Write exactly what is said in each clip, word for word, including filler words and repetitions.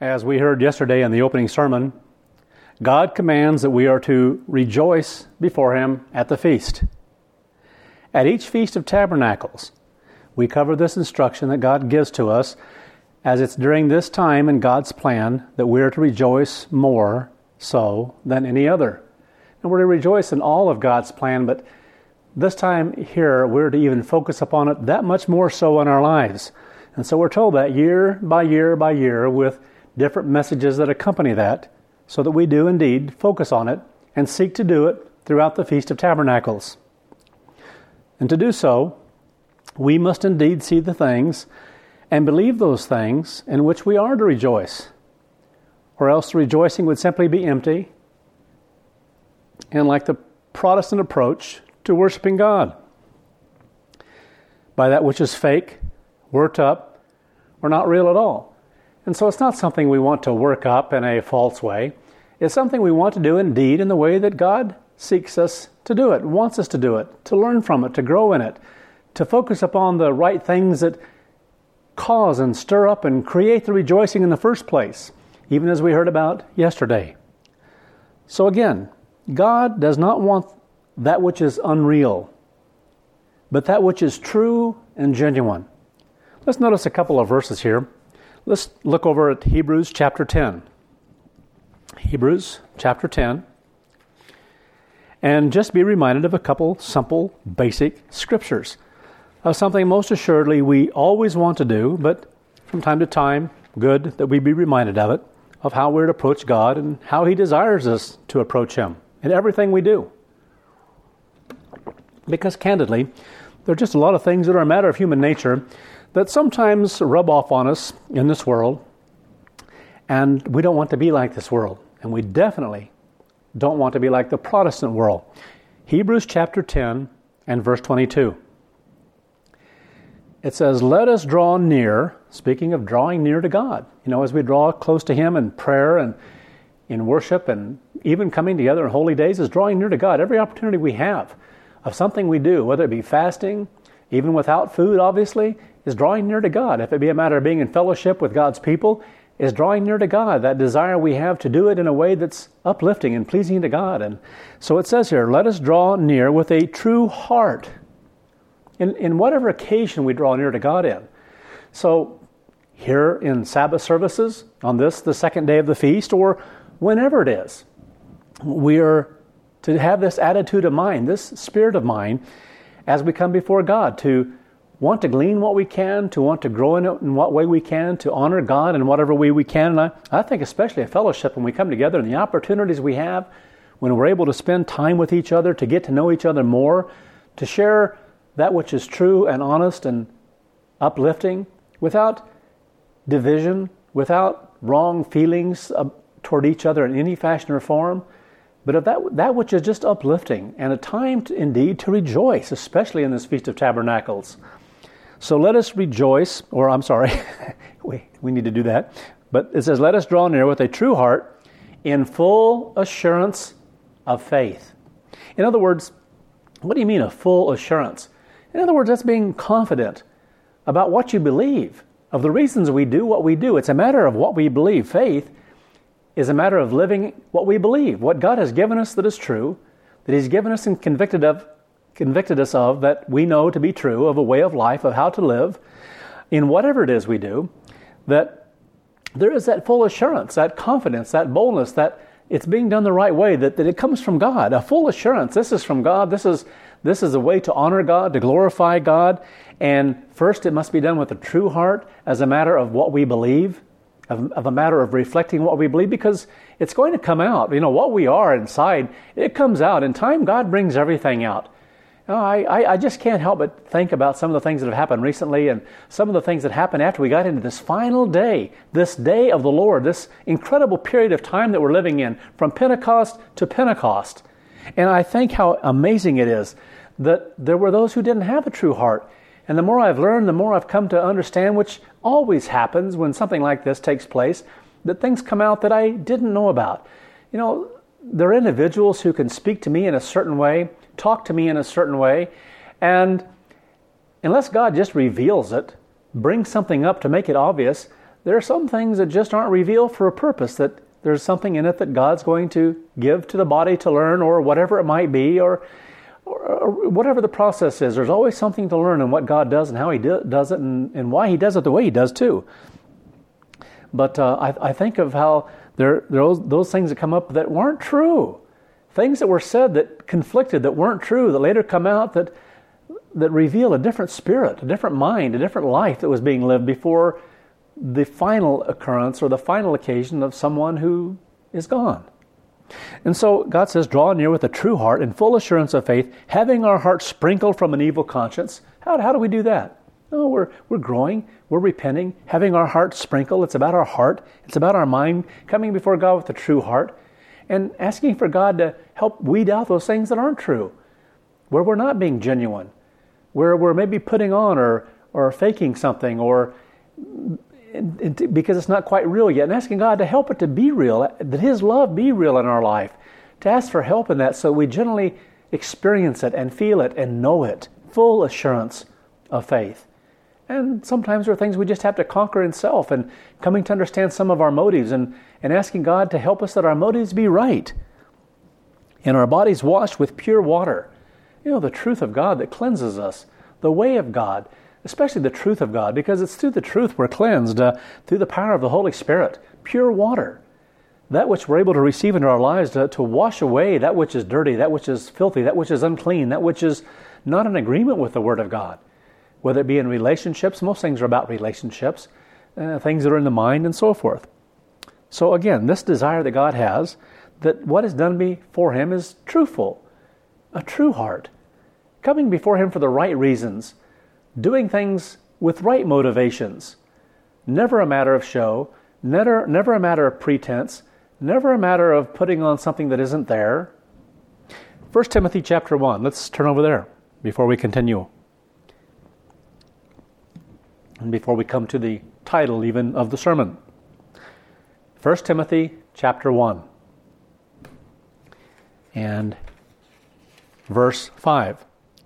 As we heard yesterday in the opening sermon, God commands that we are to rejoice before Him at the feast. At each Feast of Tabernacles, we cover this instruction that God gives to us, as it's during this time in God's plan that we are to rejoice more so than any other. And we're to rejoice in all of God's plan, but this time here we're to even focus upon it that much more so in our lives. And so we're told that year by year by year with different messages that accompany that, so that we do indeed focus on it and seek to do it throughout the Feast of Tabernacles. And to do so, we must indeed see the things and believe those things in which we are to rejoice, or else the rejoicing would simply be empty and like the Protestant approach to worshiping God. By that which is fake, worked up, or not real at all. And so it's not something we want to work up in a false way. It's something we want to do indeed in the way that God seeks us to do it, wants us to do it, to learn from it, to grow in it, to focus upon the right things that cause and stir up and create the rejoicing in the first place, even as we heard about yesterday. So again, God does not want that which is unreal, but that which is true and genuine. Let's notice a couple of verses here. Let's look over at Hebrews chapter ten. Hebrews chapter ten. And just be reminded of a couple simple, basic scriptures of something most assuredly we always want to do, but from time to time, good that we be reminded of it, of how we're to approach God and how He desires us to approach Him in everything we do. Because candidly, there are just a lot of things that are a matter of human nature that sometimes rub off on us in this world, and we don't want to be like this world, and we definitely don't want to be like the Protestant world. Hebrews chapter ten and verse twenty-two. It says, "Let us draw near," speaking of drawing near to God. You know, as we draw close to Him in prayer and in worship and even coming together in holy days is drawing near to God. Every opportunity we have of something we do, whether it be fasting, even without food, obviously, is drawing near to God. If it be a matter of being in fellowship with God's people, is drawing near to God. That desire we have to do it in a way that's uplifting and pleasing to God. And so it says here, let us draw near with a true heart in, in whatever occasion we draw near to God in. So here in Sabbath services, on this, the second day of the feast, or whenever it is, we are to have this attitude of mind, this spirit of mind, as we come before God, to want to glean what we can, to want to grow in it in what way we can, to honor God in whatever way we can. And I, I think especially a fellowship when we come together and the opportunities we have, when we're able to spend time with each other, to get to know each other more, to share that which is true and honest and uplifting, without division, without wrong feelings toward each other in any fashion or form, but of that, that which is just uplifting, and a time to, indeed to rejoice, especially in this Feast of Tabernacles. So let us rejoice, or I'm sorry, we, we need to do that. But it says, let us draw near with a true heart in full assurance of faith. In other words, what do you mean a full assurance? In other words, that's being confident about what you believe, of the reasons we do what we do. It's a matter of what we believe. Faith is a matter of living what we believe, what God has given us that is true, that He's given us and convicted of, convicted us of, that we know to be true, of a way of life, of how to live, in whatever it is we do, that there is that full assurance, that confidence, that boldness, that it's being done the right way, that, that it comes from God, a full assurance. This is from God. This is this is a way to honor God, to glorify God, and first it must be done with a true heart as a matter of what we believe, Of, of a matter of reflecting what we believe, because it's going to come out. You know, what we are inside, it comes out. In time, God brings everything out. You know, I, I, I just can't help but think about some of the things that have happened recently and some of the things that happened after we got into this final day, this day of the Lord, this incredible period of time that we're living in, from Pentecost to Pentecost. And I think how amazing it is that there were those who didn't have a true heart. And the more I've learned, the more I've come to understand, which always happens when something like this takes place, that things come out that I didn't know about. You know, there are individuals who can speak to me in a certain way, talk to me in a certain way, and unless God just reveals it, brings something up to make it obvious, there are some things that just aren't revealed for a purpose, that there's something in it that God's going to give to the body to learn, or whatever it might be, or, or, or whatever the process is. There's always something to learn in what God does and how He do, does it, and, and why He does it the way He does too. But uh, I, I think of how there, there are those, those things that come up that weren't true. Things that were said that conflicted, that weren't true, that later come out that that reveal a different spirit, a different mind, a different life that was being lived before the final occurrence or the final occasion of someone who is gone. And so God says, draw near with a true heart and full assurance of faith, having our hearts sprinkled from an evil conscience. How, how do we do that? No, we're we're growing, we're repenting, having our hearts sprinkled. It's about our heart. It's about our mind, coming before God with a true heart and asking for God to help weed out those things that aren't true, where we're not being genuine, where we're maybe putting on or or faking something, or because it's not quite real yet, and asking God to help it to be real, that His love be real in our life, to ask for help in that so we generally experience it and feel it and know it, full assurance of faith. And sometimes there are things we just have to conquer in self, and coming to understand some of our motives, and, and asking God to help us that our motives be right, and our bodies washed with pure water. You know, the truth of God that cleanses us, the way of God, especially the truth of God, because it's through the truth we're cleansed, uh, through the power of the Holy Spirit, pure water. That which we're able to receive into our lives to, to wash away that which is dirty, that which is filthy, that which is unclean, that which is not in agreement with the Word of God. Whether it be in relationships, most things are about relationships, uh, things that are in the mind and so forth. So again, this desire that God has, that what is done before Him is truthful, a true heart, coming before Him for the right reasons, doing things with right motivations, never a matter of show, never, never a matter of pretense, never a matter of putting on something that isn't there. First Timothy chapter one, let's turn over there before we continue. And before we come to the title even of the sermon. First Timothy chapter one and verse five.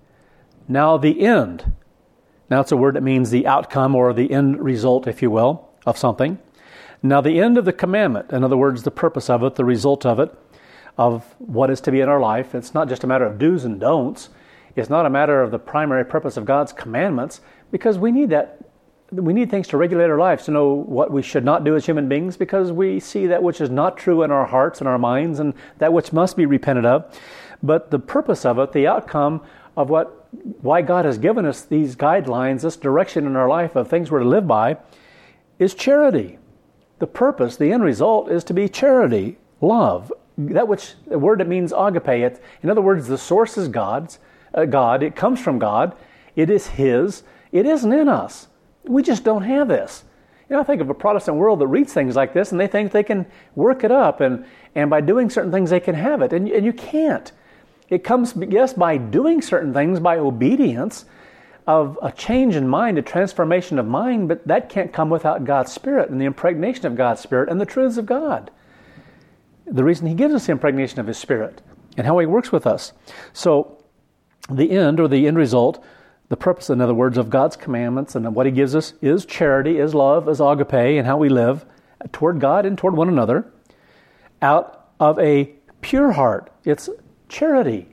Now the end. Now it's a word that means the outcome or the end result, if you will, of something. Now the end of the commandment, in other words, the purpose of it, the result of it, of what is to be in our life. It's not just a matter of do's and don'ts. It's not a matter of the primary purpose of God's commandments, because we need that. We need things to regulate our lives, to know what we should not do as human beings, because we see that which is not true in our hearts and our minds, and that which must be repented of. But the purpose of it, the outcome of what, why God has given us these guidelines, this direction in our life of things we're to live by, is charity. The purpose, the end result, is to be charity, love. That which, the word that means agape. It, in other words, the source is God's, uh, God. It comes from God. It is His. It isn't in us. We just don't have this. You know, I think of a Protestant world that reads things like this, and they think they can work it up, and, and by doing certain things they can have it, and, and you can't. It comes, yes, by doing certain things, by obedience, of a change in mind, a transformation of mind, but that can't come without God's Spirit and the impregnation of God's Spirit and the truths of God. The reason He gives us the impregnation of His Spirit and how He works with us. So the end, or the end result, the purpose, in other words, of God's commandments and what He gives us is charity, is love, is agape, and how we live toward God and toward one another out of a pure heart. It's charity.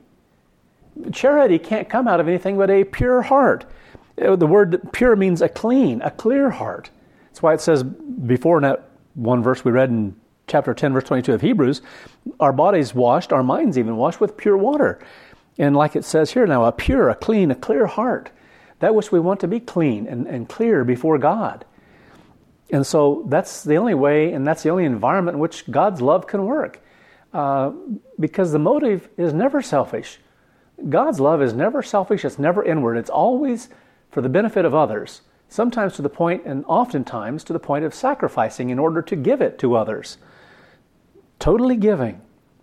Charity can't come out of anything but a pure heart. The word pure means a clean, a clear heart. That's why it says before in that one verse we read in chapter ten, verse twenty-two of Hebrews, our bodies washed, our minds even washed with pure water. And like it says here now, a pure, a clean, a clear heart. That which we want to be clean and, and clear before God. And so that's the only way, and that's the only environment in which God's love can work. Uh, because the motive is never selfish. God's love is never selfish. It's never inward. It's always for the benefit of others. Sometimes to the point, and oftentimes to the point of sacrificing in order to give it to others. Totally giving.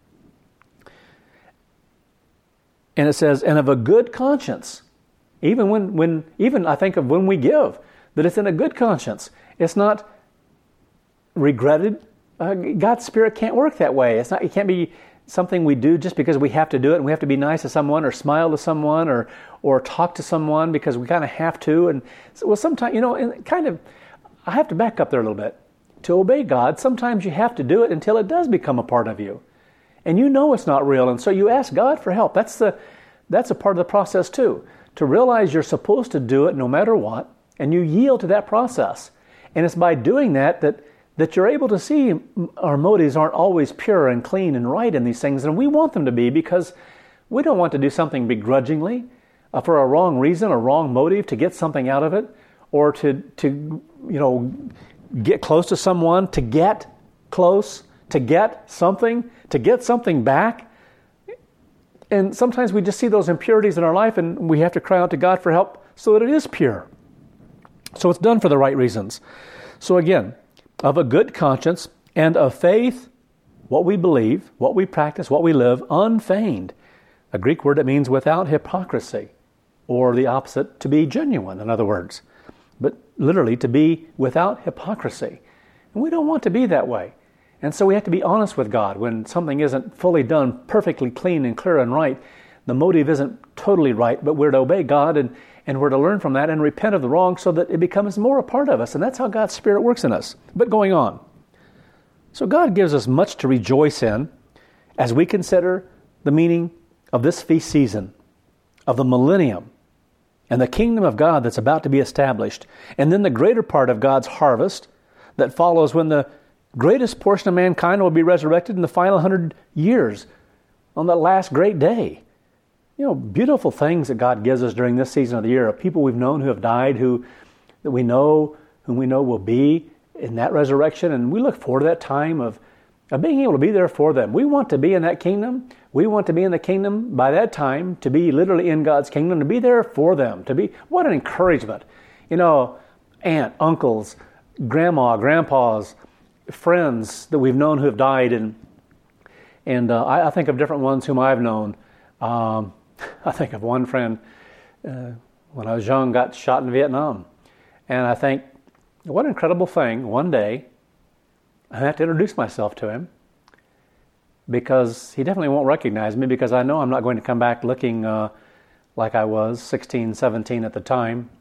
And it says, and of a good conscience. Even when, when, even I think of when we give, that it's in a good conscience. It's not regretted. Uh, God's Spirit can't work that way. It's not. It can't be something we do just because we have to do it, and we have to be nice to someone, or smile to someone, or or talk to someone because we kind of have to. And so, well, sometimes, you know, and kind of, I have to back up there a little bit. To obey God, sometimes you have to do it until it does become a part of you. And you know it's not real, and so you ask God for help. That's the that's a part of the process too. To realize you're supposed to do it no matter what, and you yield to that process. And it's by doing that that, that you're able to see our motives aren't always pure and clean and right in these things, and we want them to be, because we don't want to do something begrudgingly uh, for a wrong reason, a wrong motive, to get something out of it, or to to you know get close to someone, to get close, to get something, to get something back. And sometimes we just see those impurities in our life, and we have to cry out to God for help so that it is pure. So it's done for the right reasons. So again, of a good conscience and of faith, what we believe, what we practice, what we live, unfeigned. A Greek word that means without hypocrisy, or the opposite, to be genuine, in other words. But literally to be without hypocrisy. And we don't want to be that way. And so we have to be honest with God when something isn't fully done, perfectly clean and clear and right. The motive isn't totally right, but we're to obey God, and, and we're to learn from that and repent of the wrong so that it becomes more a part of us. And that's how God's Spirit works in us. But going on. So God gives us much to rejoice in as we consider the meaning of this feast season, of the millennium, and the kingdom of God that's about to be established, and then the greater part of God's harvest that follows when the greatest portion of mankind will be resurrected in the final hundred years on that last great day. You know, beautiful things that God gives us during this season of the year, of people we've known who have died, who that we know, whom we know will be in that resurrection, and we look forward to that time of, of being able to be there for them. We want to be in that kingdom. We want to be in the kingdom by that time, to be literally in God's kingdom, to be there for them, to be, what an encouragement. You know, aunt, uncles, grandma, grandpas, friends that we've known who have died, and and uh, I, I think of different ones whom I've known. Um, I think of one friend uh, when I was young, got shot in Vietnam, and I think, what an incredible thing. One day, I have to introduce myself to him, because he definitely won't recognize me, because I know I'm not going to come back looking uh, like I was sixteen, seventeen at the time.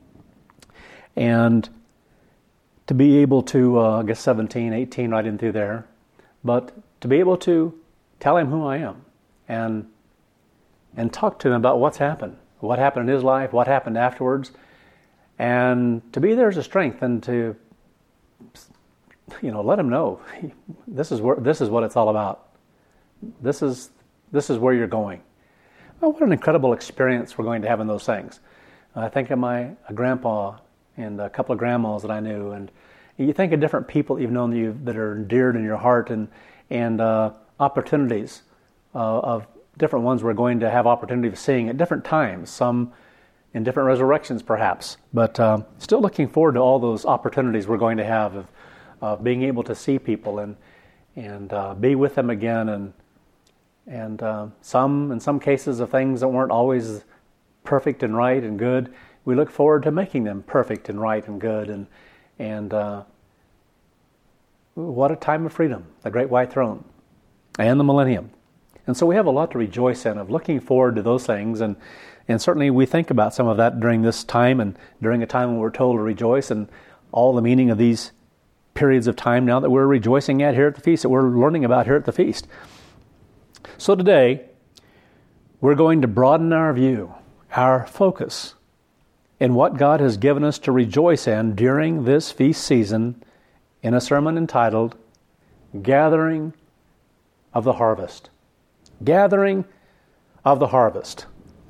And to be able to, uh, I guess seventeen, eighteen, right in through there, but to be able to tell him who I am and and talk to him about what's happened, what happened in his life, what happened afterwards, and to be there as a strength, and to, you know, let him know this is where this is what it's all about. This is this is where you're going. Oh, what an incredible experience we're going to have in those things. I think of my a grandpa and a couple of grandmas that I knew, and you think of different people that you've known that, you, that are endeared in your heart, and and uh, opportunities uh, of different ones we're going to have opportunity of seeing at different times, some in different resurrections perhaps, but um, still looking forward to all those opportunities we're going to have of, of being able to see people and and uh, be with them again, and and uh, some, in some cases, of things that weren't always perfect and right and good, we look forward to making them perfect and right and good, and and uh, what a time of freedom, the great white throne, and the millennium. And so we have a lot to rejoice in, of looking forward to those things, and and certainly we think about some of that during this time, and during a time when we're told to rejoice, and all the meaning of these periods of time now that we're rejoicing at here at the feast, that we're learning about here at the feast. So today, we're going to broaden our view, our focus, in what God has given us to rejoice in during this feast season, in a sermon entitled, Gathering of the Harvest. Gathering of the Harvest.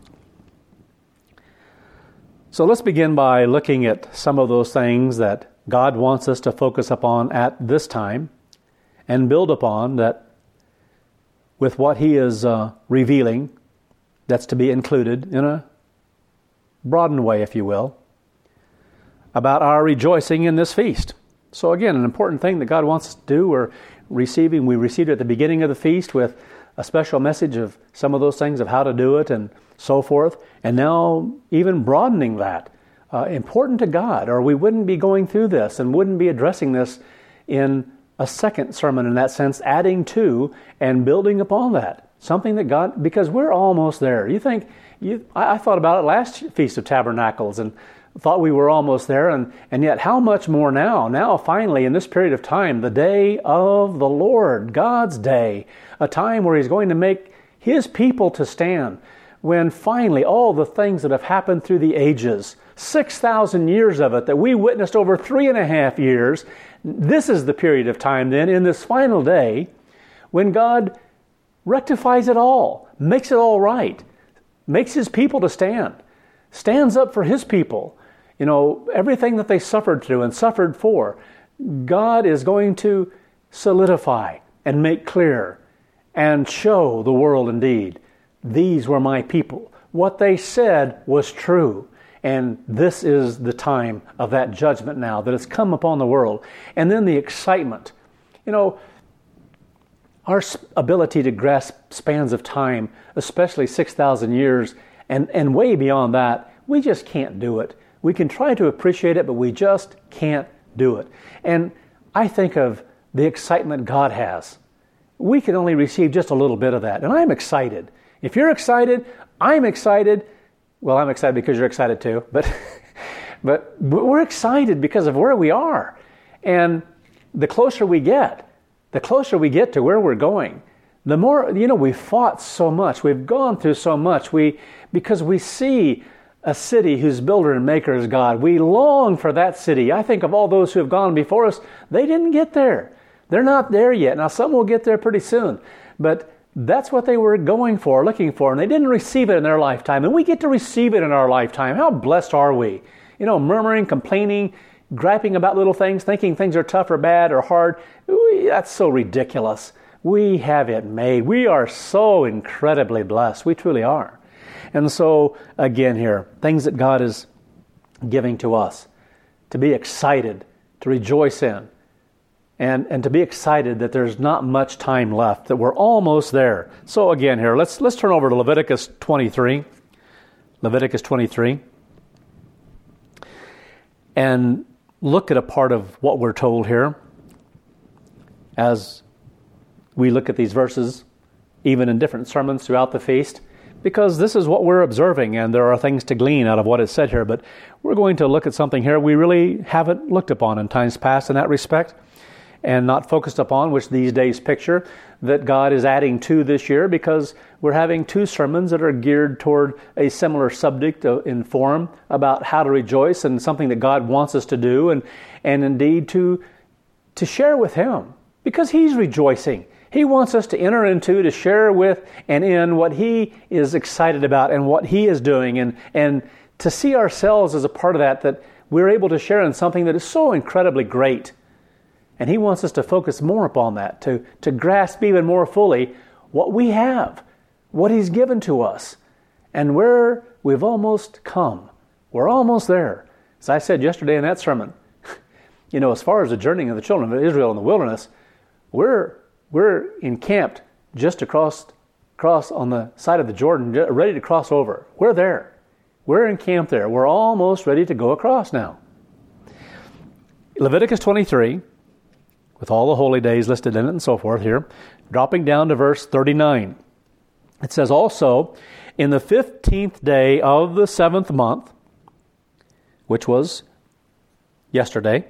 So let's begin by looking at some of those things that God wants us to focus upon at this time, and build upon that with what He is uh, revealing, that's to be included in a broadened way, if you will, about our rejoicing in this feast. So again, an important thing that God wants us to do, we're receiving, we received it at the beginning of the feast with a special message of some of those things, of how to do it and so forth, and now even broadening that. Uh, important to God, or we wouldn't be going through this and wouldn't be addressing this in a second sermon, in that sense, adding to and building upon that. Something that God, because we're almost there. You think, you, I, I thought about it last Feast of Tabernacles, and thought we were almost there, and, and yet how much more now? Now, finally, in this period of time, the day of the Lord, God's day, a time where He's going to make His people to stand, when finally all the things that have happened through the ages, six thousand years of it that we witnessed over three and a half years, this is the period of time then, in this final day, when God rectifies it all, makes it all right, makes His people to stand, stands up for His people. You know, everything that they suffered through and suffered for, God is going to solidify and make clear and show the world indeed, these were my people. What they said was true. And this is the time of that judgment now that has come upon the world. And then the excitement. You know, our ability to grasp spans of time, especially six thousand years, and, and way beyond that, we just can't do it. We can try to appreciate it, but we just can't do it. And I think of the excitement God has. We can only receive just a little bit of that. And I'm excited. If you're excited, I'm excited. Well, I'm excited because you're excited too. But, but we're excited because of where we are. And the closer we get, the closer we get to where we're going, the more, you know, we've fought so much. We've gone through so much. We, because we see a city whose builder and maker is God. We long for that city. I think of all those who have gone before us. They didn't get there. They're not there yet. Now, some will get there pretty soon. But that's what they were going for, looking for, and they didn't receive it in their lifetime. And we get to receive it in our lifetime. How blessed are we? You know, murmuring, complaining, griping about little things, thinking things are tough or bad or hard. Ooh, that's so ridiculous. We have it made. We are so incredibly blessed. We truly are. And so, again here, things that God is giving to us, to be excited, to rejoice in, and, and to be excited that there's not much time left, that we're almost there. So again here, let's let's turn over to Leviticus twenty-three. Leviticus twenty-three. And look at a part of what we're told here as we look at these verses, even in different sermons throughout the feast. Because this is what we're observing, and there are things to glean out of what is said here. But we're going to look at something here we really haven't looked upon in times past in that respect, and not focused upon, which these days picture that God is adding to this year, because we're having two sermons that are geared toward a similar subject in form about how to rejoice, and something that God wants us to do, and, and indeed to, to share with Him, because He's rejoicing. He wants us to enter into, to share with and in what He is excited about and what He is doing, and, and to see ourselves as a part of that, that we're able to share in something that is so incredibly great. And He wants us to focus more upon that, to, to grasp even more fully what we have, what He's given to us, and where we've almost come. We're almost there. As I said yesterday in that sermon, you know, as far as the journeying of the children of Israel in the wilderness, we're We're encamped just across, across on the side of the Jordan, ready to cross over. We're there. We're encamped there. We're almost ready to go across now. Leviticus twenty-three, with all the holy days listed in it and so forth here, dropping down to verse thirty-nine. It says, also, in the fifteenth day of the seventh month, which was yesterday,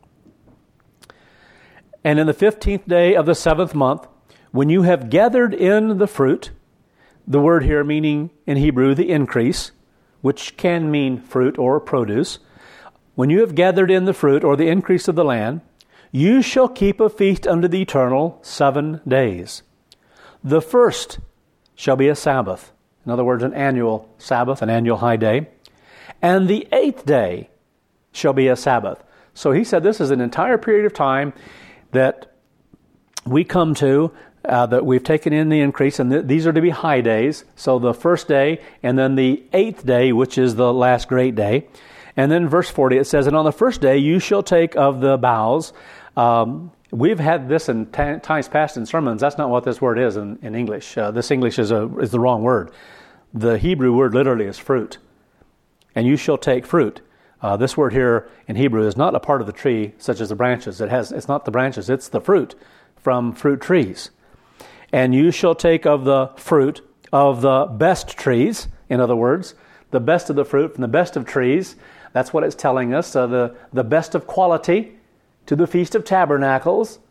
and in the fifteenth day of the seventh month, when you have gathered in the fruit, the word here meaning in Hebrew the increase, which can mean fruit or produce, when you have gathered in the fruit or the increase of the land, you shall keep a feast unto the Eternal seven days. The first shall be a Sabbath, in other words, an annual Sabbath, an annual high day, and the eighth day shall be a Sabbath. So he said this is an entire period of time that we come to, uh, that we've taken in the increase, and th- these are to be high days. So the first day, and then the eighth day, which is the last great day. And then verse forty, it says, and on the first day you shall take of the boughs. Um, we've had this in t- times past in sermons. That's not what this word is in, in English. Uh, this English is, a, is the wrong word. The Hebrew word literally is fruit. And you shall take fruit. Uh, this word here in Hebrew is not a part of the tree, such as the branches. It has, it's not the branches, it's the fruit from fruit trees. And you shall take of the fruit of the best trees, in other words, the best of the fruit from the best of trees, That's what it's telling us, uh, the, the best of quality to the Feast of Tabernacles,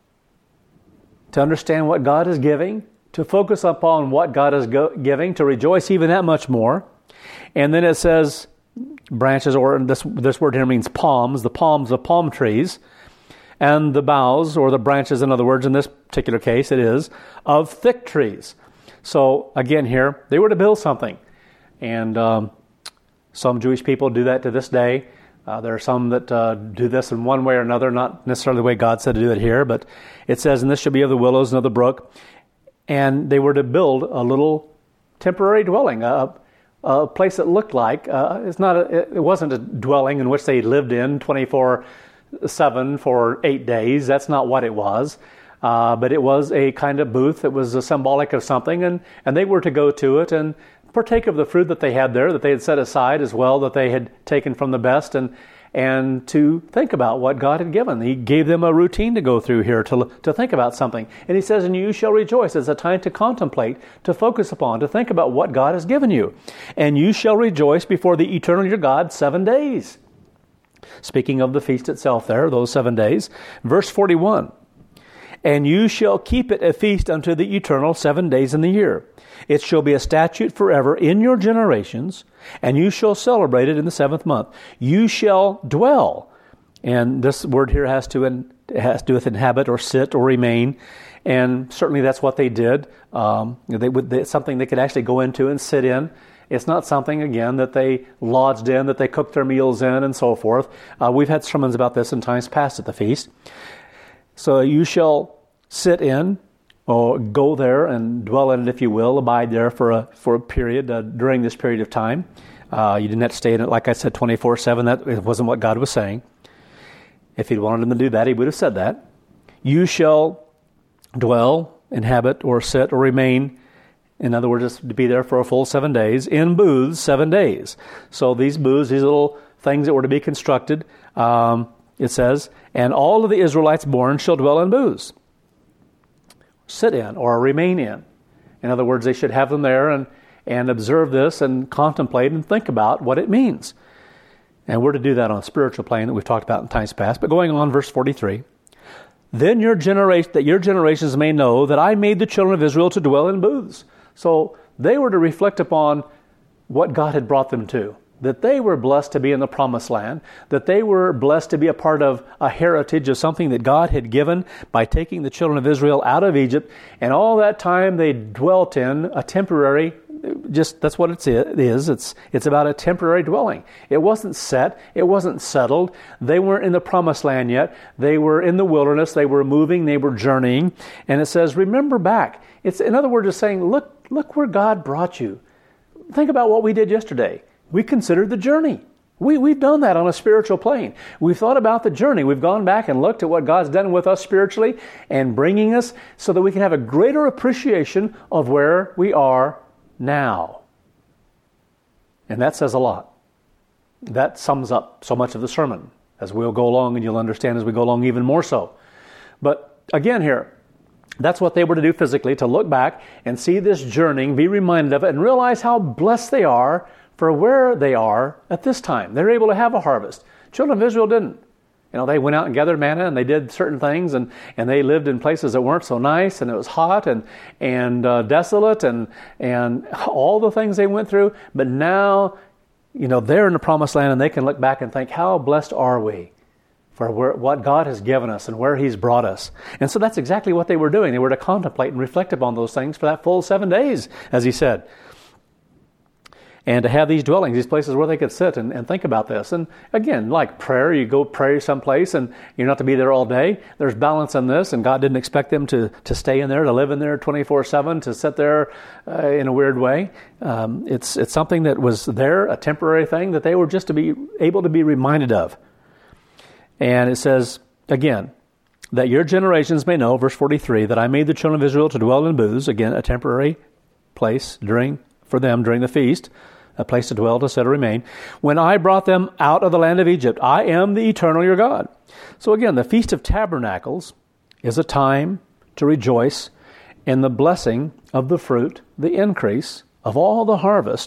to understand what God is giving, to focus upon what God is go- giving, to rejoice even that much more. And then it says branches, or this, this word here means palms, the palms of palm trees, and the boughs, or the branches, in other words, in this particular case, it is, of thick trees. So again here, they were to build something. And um, some Jewish people do that to this day. Uh, there are some that uh, do this in one way or another, not necessarily the way God said to do it here, but it says, and this shall be of the willows and of the brook. And they were to build a little temporary dwelling, a, a place that looked like, uh, it's not a, it wasn't a dwelling in which they lived in twenty-four seven for eight days. That's not what it was. Uh, but it was a kind of booth that was a symbolic of something, and, and they were to go to it and partake of the fruit that they had there, that they had set aside as well, that they had taken from the best, and and to think about what God had given. He gave them a routine to go through here, to to think about something. And he says, and you shall rejoice. It's a time to contemplate, to focus upon, to think about what God has given you. And you shall rejoice before the eternal your God seven days. Speaking of the feast itself there, those seven days. Verse forty-one. And you shall keep it a feast unto the eternal seven days in the year. It shall be a statute forever in your generations, and you shall celebrate it in the seventh month. You shall dwell. And this word here has to in, has to do with inhabit or sit or remain. And certainly that's what they did. Um, they would they, something they could actually go into and sit in. It's not something, again, that they lodged in, that they cooked their meals in, and so forth. Uh, we've had sermons about this in times past at the feast. So you shall sit in, or go there and dwell in it, if you will, abide there for a for a period, uh, during this period of time. Uh, you didn't have to stay in it, like I said, twenty-four seven. That it wasn't what God was saying. If he'd wanted them to do that, he would have said that. You shall dwell, inhabit, or sit, or remain. In other words, to be there for a full seven days, in booths, seven days. So these booths, these little things that were to be constructed, um, it says, and all of the Israelites born shall dwell in booths. Sit in or remain in. In other words, they should have them there and, and observe this and contemplate and think about what it means. And we're to do that on a spiritual plane that we've talked about in times past. But going on, verse forty-three. Then your generation, that your generations may know that I made the children of Israel to dwell in booths. So they were to reflect upon what God had brought them to. That they were blessed to be in the promised land, that they were blessed to be a part of a heritage of something that God had given by taking the children of Israel out of Egypt, and all that time they dwelt in a temporary, just that's what it is, it's it's about a temporary dwelling. It wasn't set, it wasn't settled, they weren't in the promised land yet, they were in the wilderness, they were moving, they were journeying, and it says, remember back. It's, in other words, it's saying, look, look where God brought you. Think about what we did yesterday. We considered the journey. We, we've done that on a spiritual plane. We've thought about the journey. We've gone back and looked at what God's done with us spiritually and bringing us so that we can have a greater appreciation of where we are now. And that says a lot. That sums up so much of the sermon. As we'll go along, and you'll understand as we go along even more so. But again here, that's what they were to do physically, to look back and see this journeying, be reminded of it, and realize how blessed they are for where they are at this time. They're able to have a harvest. Children of Israel didn't. You know, they went out and gathered manna, and they did certain things, and, and they lived in places that weren't so nice, and it was hot and and uh, desolate, and and all the things they went through. But now, you know, they're in the promised land, and they can look back and think, how blessed are we for where, what God has given us and where He's brought us. And so that's exactly what they were doing. They were to contemplate and reflect upon those things for that full seven days, as He said. And to have these dwellings, these places where they could sit and, and think about this. And again, like prayer, you go pray someplace and you're not to be there all day. There's balance in this, and God didn't expect them to, to stay in there, to live in there twenty-four seven, to sit there uh, in a weird way. Um, it's it's something that was there, a temporary thing that they were just to be able to be reminded of. And it says, again, that your generations may know, verse forty-three, that I made the children of Israel to dwell in booths, again, a temporary place during for them during the feast, a place to dwell, to sit, or remain, when I brought them out of the land of Egypt. I am the eternal your God. So again, the Feast of Tabernacles is a time to rejoice in the blessing of the fruit, the increase of all the harvest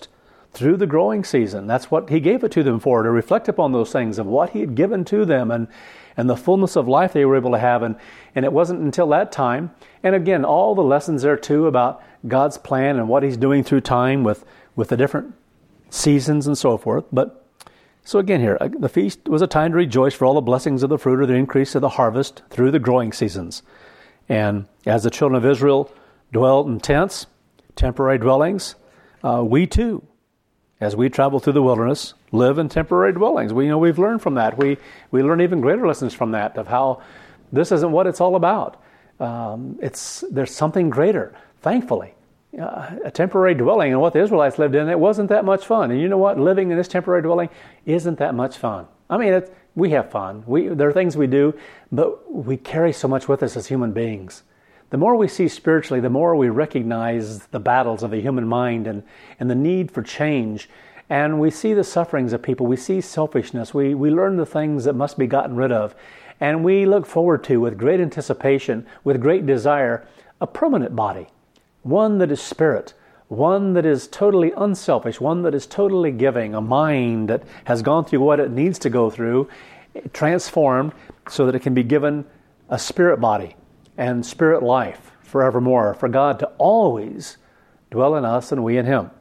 through the growing season. That's what he gave it to them for, to reflect upon those things of what he had given to them and, and the fullness of life they were able to have. And, and it wasn't until that time, and again, all the lessons there too about God's plan and what he's doing through time with, with the different seasons and so forth. But so again here, the feast was a time to rejoice for all the blessings of the fruit of the increase of the harvest through the growing seasons. And as the children of Israel dwelt in tents, temporary dwellings, uh, we too, as we travel through the wilderness, live in temporary dwellings. We you know we've learned from that. We we learn even greater lessons from that of how this isn't what it's all about. Um, it's there's something greater. Thankfully, uh, a temporary dwelling and what the Israelites lived in, it wasn't that much fun. And you know what? Living in this temporary dwelling isn't that much fun. I mean, it's, we have fun. We there are things we do, but we carry so much with us as human beings. The more we see spiritually, the more we recognize the battles of the human mind and, and the need for change. And we see the sufferings of people. We see selfishness. We, we learn the things that must be gotten rid of. And we look forward to, with great anticipation, with great desire, a permanent body. One that is spirit. One that is totally unselfish. One that is totally giving. A mind that has gone through what it needs to go through, transformed so that it can be given a spirit body and spirit life forevermore, for God to always dwell in us and we in him.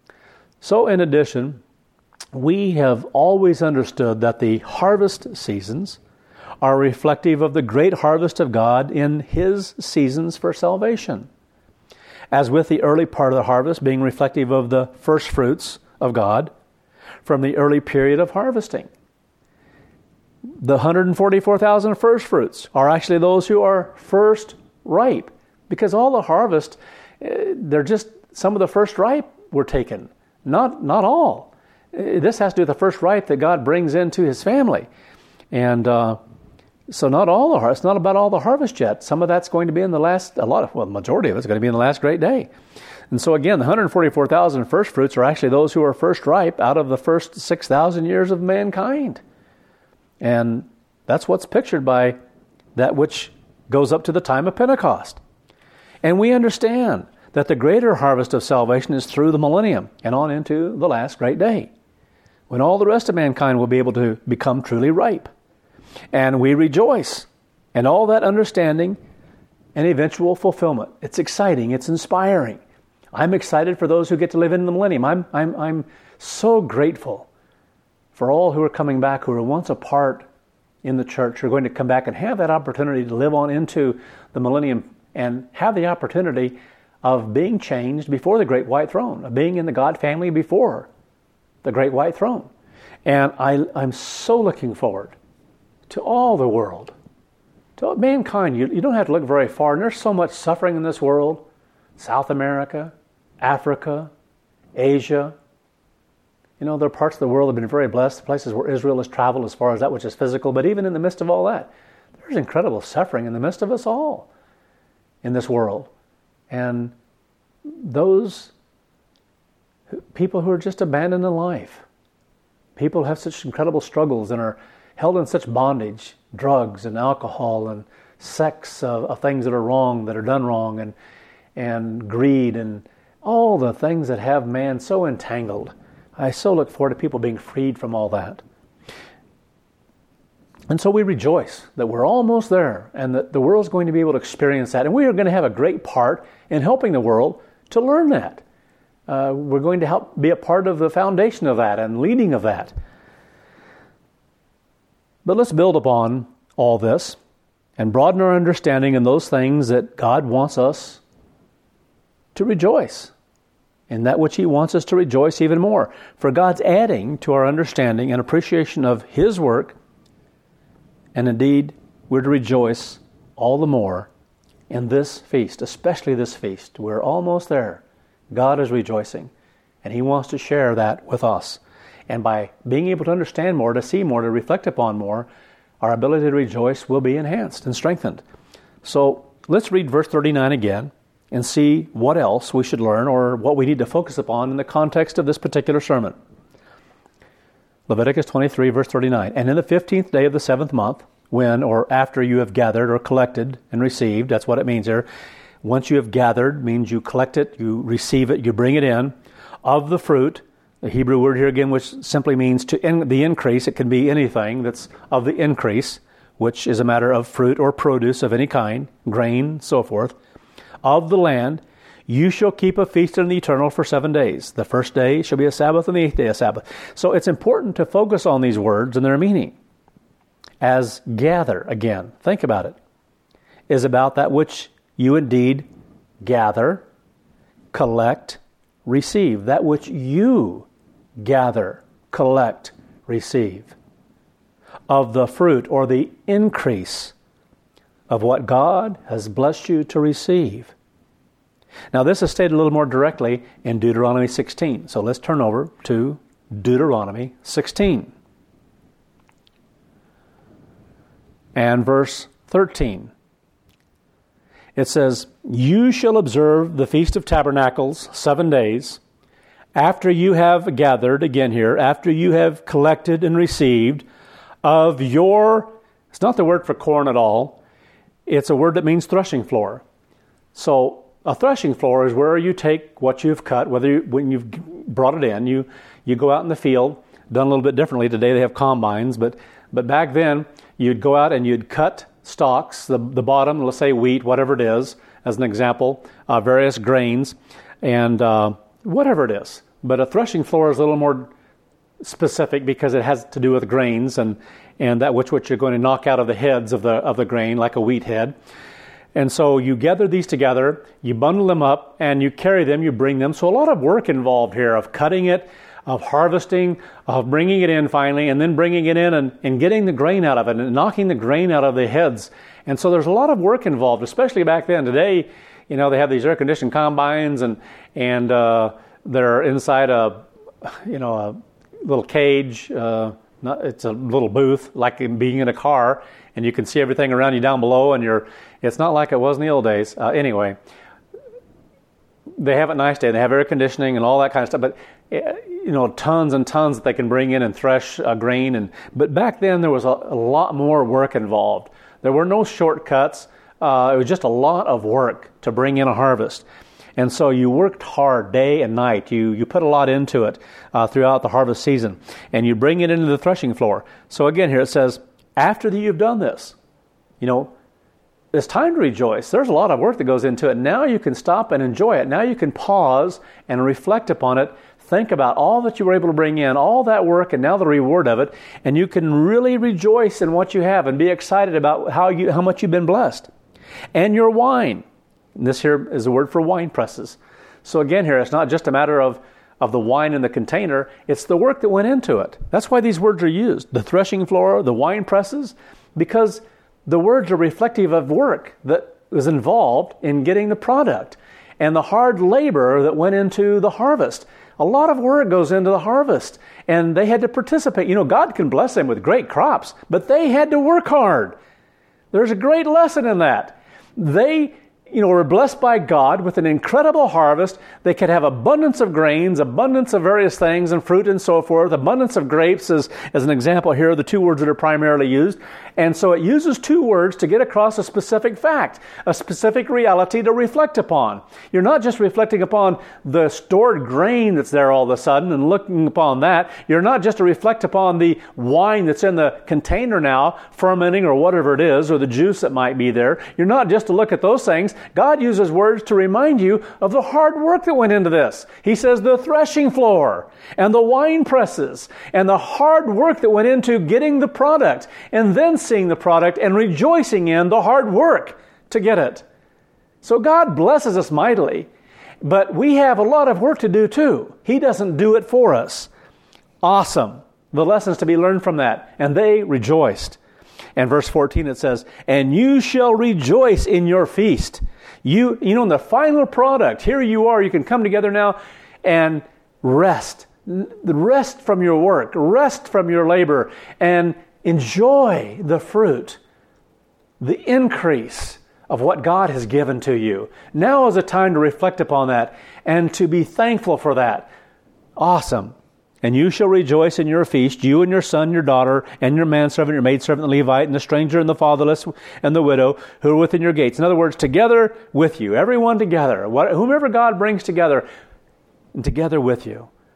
So in addition, we have always understood that the harvest seasons are reflective of the great harvest of God in his seasons for salvation. As with the early part of the harvest being reflective of the first fruits of God from the early period of harvesting. The one hundred forty-four thousand first fruits are actually those who are first ripe, because all the harvest, they're just some of the first ripe were taken, not not all. This has to do with the first ripe that God brings into his family. And uh, so not all the harvest, not about all the harvest yet. Some of that's going to be in the last, a lot of, well, the majority of it's going to be in the last great day. And so again, the one hundred forty-four thousand first fruits are actually those who are first ripe out of the first six thousand years of mankind. And that's what's pictured by that which goes up to the time of Pentecost. And we understand that the greater harvest of salvation is through the millennium and on into the last great day, when all the rest of mankind will be able to become truly ripe. And we rejoice in all that understanding and eventual fulfillment. It's exciting. It's inspiring. I'm excited for those who get to live in the millennium. I'm, I'm, I'm so grateful for all who are coming back, who were once a part in the church, who are going to come back and have that opportunity to live on into the millennium and have the opportunity of being changed before the great white throne, of being in the God family before the great white throne. And I, I'm so looking forward to all the world, to mankind. You, you don't have to look very far. And there's so much suffering in this world. South America, Africa, Asia. You know, there are parts of the world that have been very blessed, places where Israel has traveled as far as that which is physical. But even in the midst of all that, there's incredible suffering in the midst of us all in this world. And those people who are just abandoned in life, people who have such incredible struggles and are held in such bondage, drugs and alcohol and sex of, of things that are wrong, that are done wrong, and and greed and all the things that have man so entangled. I so look forward to people being freed from all that. And so we rejoice that we're almost there and that the world's going to be able to experience that. And we are going to have a great part in helping the world to learn that. Uh, we're going to help be a part of the foundation of that and leading of that. But let's build upon all this and broaden our understanding in those things that God wants us to rejoice, in that which he wants us to rejoice even more. For God's adding to our understanding and appreciation of his work, and indeed we're to rejoice all the more in this feast, especially this feast. We're almost there. God is rejoicing, and he wants to share that with us. And by being able to understand more, to see more, to reflect upon more, our ability to rejoice will be enhanced and strengthened. So let's read verse thirty-nine again and see what else we should learn or what we need to focus upon in the context of this particular sermon. Leviticus twenty-three, verse thirty-nine. And in the fifteenth day of the seventh month, when or after you have gathered or collected and received, that's what it means here. Once you have gathered means you collect it, you receive it, you bring it in, of the fruit The Hebrew word here again, which simply means to in, the increase. It can be anything that's of the increase, which is a matter of fruit or produce of any kind, grain, so forth, of the land. You shall keep a feast in the eternal for seven days. The first day shall be a Sabbath, and the eighth day a Sabbath. So it's important to focus on these words and their meaning. As gather, again, think about it, is about that which you indeed gather, collect, receive. That which you gather, collect, receive. Of the fruit or the increase of what God has blessed you to receive. Now, this is stated a little more directly in Deuteronomy sixteen. So let's turn over to Deuteronomy sixteen. And verse thirteen. It says, you shall observe the Feast of Tabernacles seven days, after you have gathered, again here, after you have collected and received of your, it's not the word for corn at all, it's a word that means threshing floor. So, a threshing floor is where you take what you've cut, whether you, when you've brought it in, you you go out in the field, done a little bit differently. Today they have combines, but but back then you'd go out and you'd cut stalks, the, the bottom, let's say wheat, whatever it is, as an example, uh, various grains, and uh, whatever it is. But a threshing floor is a little more specific because it has to do with grains and, and that which, which you're going to knock out of the heads of the of the grain, like a wheat head. And so you gather these together, you bundle them up, and you carry them, you bring them. So a lot of work involved here of cutting it, of harvesting, of bringing it in finally, and then bringing it in and, and getting the grain out of it and knocking the grain out of the heads. And so there's a lot of work involved, especially back then. Today, you know, they have these air-conditioned combines and and uh, they're inside a, you know, a little cage. Uh, not, it's a little booth, like in being in a car, and you can see everything around you down below, and you're. It's not like it was in the old days. Uh, anyway, they have it nice day. They have air conditioning and all that kind of stuff. But you know, tons and tons that they can bring in and thresh uh, grain. And but back then there was a, a lot more work involved. There were no shortcuts. Uh, it was just a lot of work to bring in a harvest. And so you worked hard day and night. You you put a lot into it uh, throughout the harvest season, and you bring it into the threshing floor. So again, here it says, after that you've done this, you know. It's time to rejoice. There's a lot of work that goes into it. Now you can stop and enjoy it. Now you can pause and reflect upon it. Think about all that you were able to bring in, all that work, and now the reward of it. And you can really rejoice in what you have and be excited about how you how much you've been blessed. And your wine. And this here is a word for wine presses. So again here, it's not just a matter of, of the wine in the container. It's the work that went into it. That's why these words are used. The threshing floor, the wine presses, because the words are reflective of work that was involved in getting the product and the hard labor that went into the harvest. A lot of work goes into the harvest, and they had to participate. You know, God can bless them with great crops, but they had to work hard. There's a great lesson in that. They you know, were blessed by God with an incredible harvest. They could have abundance of grains, abundance of various things and fruit and so forth, abundance of grapes as, as an example here, the two words that are primarily used. And so it uses two words to get across a specific fact, a specific reality to reflect upon. You're not just reflecting upon the stored grain that's there all of a sudden and looking upon that. You're not just to reflect upon the wine that's in the container now, fermenting or whatever it is, or the juice that might be there. You're not just to look at those things. God uses words to remind you of the hard work that went into this. He says the threshing floor and the wine presses and the hard work that went into getting the product and then seeing the product and rejoicing in the hard work to get it. So God blesses us mightily, but we have a lot of work to do too. He doesn't do it for us. Awesome. The lessons to be learned from that. And they rejoiced. And verse fourteen it says, and you shall rejoice in your feast. You, you know, in the final product, here you are, you can come together now and rest. Rest from your work, rest from your labor, and enjoy the fruit, the increase of what God has given to you. Now is a time to reflect upon that and to be thankful for that. Awesome. And you shall rejoice in your feast, you and your son, your daughter, and your manservant, your maidservant, the Levite, and the stranger, and the fatherless, and the widow, who are within your gates. In other words, together with you, everyone together, whomever God brings together, and together with you.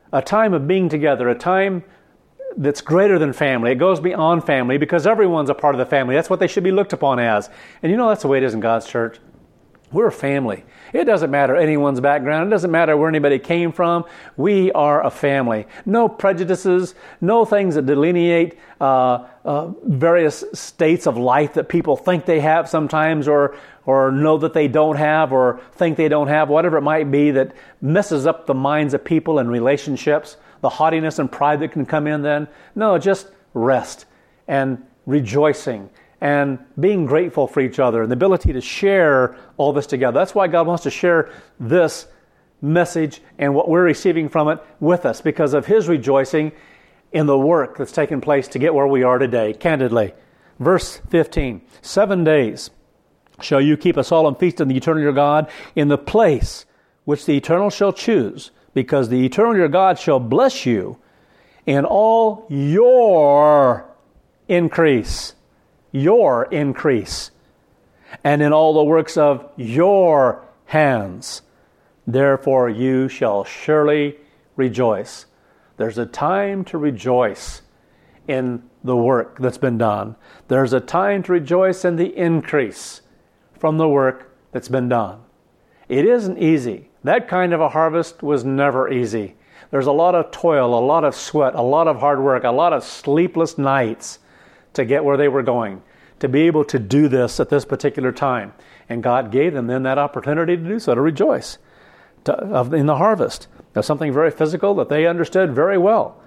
a time of being together, a time that's greater than family. It goes beyond family because everyone's a part of the family. That's what they should be looked upon as. And you know that's the way it is in God's church. We're a family. It doesn't matter anyone's background. It doesn't matter where anybody came from. We are a family. No prejudices, no things that delineate uh, uh, various states of life that people think they have sometimes or or know that they don't have or think they don't have, whatever it might be that messes up the minds of people and relationships, the haughtiness and pride that can come in then. No, just rest and rejoicing and being grateful for each other and the ability to share all this together. That's why God wants to share this message and what we're receiving from it with us, because of His rejoicing in the work that's taken place to get where we are today, candidly. Verse fifteen, seven days shall you keep a solemn feast in the eternal your God in the place which the eternal shall choose, because the eternal your God shall bless you in all your increase. Your increase, and in all the works of your hands. Therefore you shall surely rejoice. There's a time to rejoice in the work that's been done. There's a time to rejoice in the increase from the work that's been done. It isn't easy. That kind of a harvest was never easy. There's a lot of toil, a lot of sweat, a lot of hard work, a lot of sleepless nights to get where they were going, to be able to do this at this particular time. And God gave them then that opportunity to do so, to rejoice to, of, in the harvest. That's something very physical that they understood very well.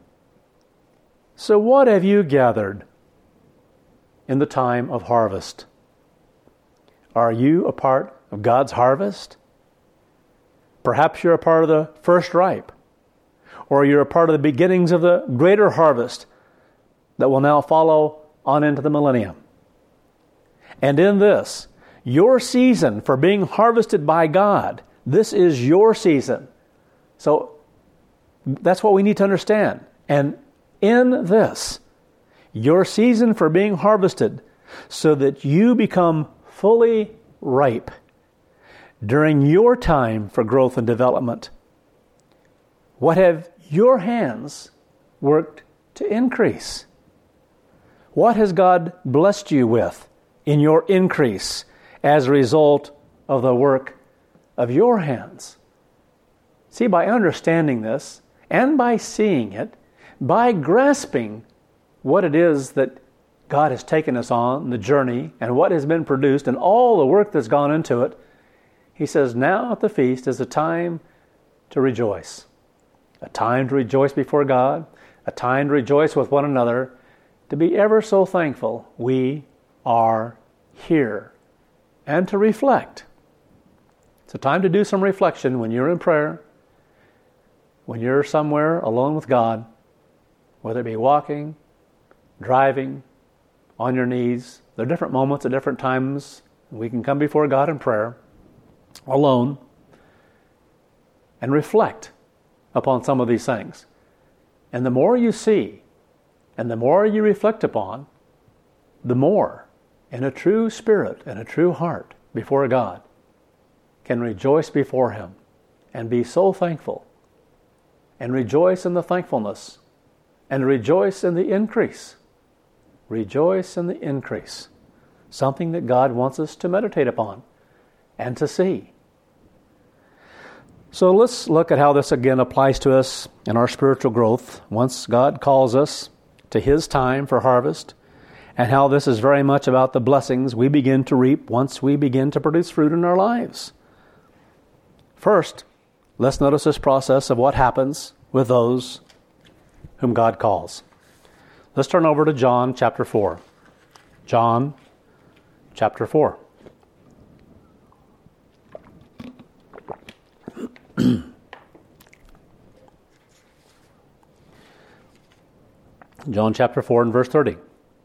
So what have you gathered in the time of harvest? Are you a part of God's harvest? Perhaps you're a part of the first ripe, or you're a part of the beginnings of the greater harvest that will now follow on into the millennium. And in this, your season for being harvested by God, this is your season. So that's what we need to understand. And in this, your season for being harvested, so that you become fully ripe during your time for growth and development, what have your hands worked to increase? What has God blessed you with in your increase as a result of the work of your hands? See, by understanding this and by seeing it, by grasping what it is that God has taken us on, the journey, and what has been produced and all the work that's gone into it, He says, now at the feast is a time to rejoice. A time to rejoice before God, a time to rejoice with one another, to be ever so thankful we are here, and to reflect. It's a time to do some reflection when you're in prayer, when you're somewhere alone with God, whether it be walking, driving, on your knees. There are different moments at different times we can come before God in prayer, alone, and reflect upon some of these things. And the more you see, and the more you reflect upon, the more, in a true spirit and a true heart before God, can rejoice before Him and be so thankful, and rejoice in the thankfulness, and rejoice in the increase. Rejoice in the increase. Something that God wants us to meditate upon and to see. So let's look at how this again applies to us in our spiritual growth once God calls us to His time for harvest, and how this is very much about the blessings we begin to reap once we begin to produce fruit in our lives. First, let's notice this process of what happens with those whom God calls. Let's turn over to John chapter four. John chapter four. John chapter four and verse thirty.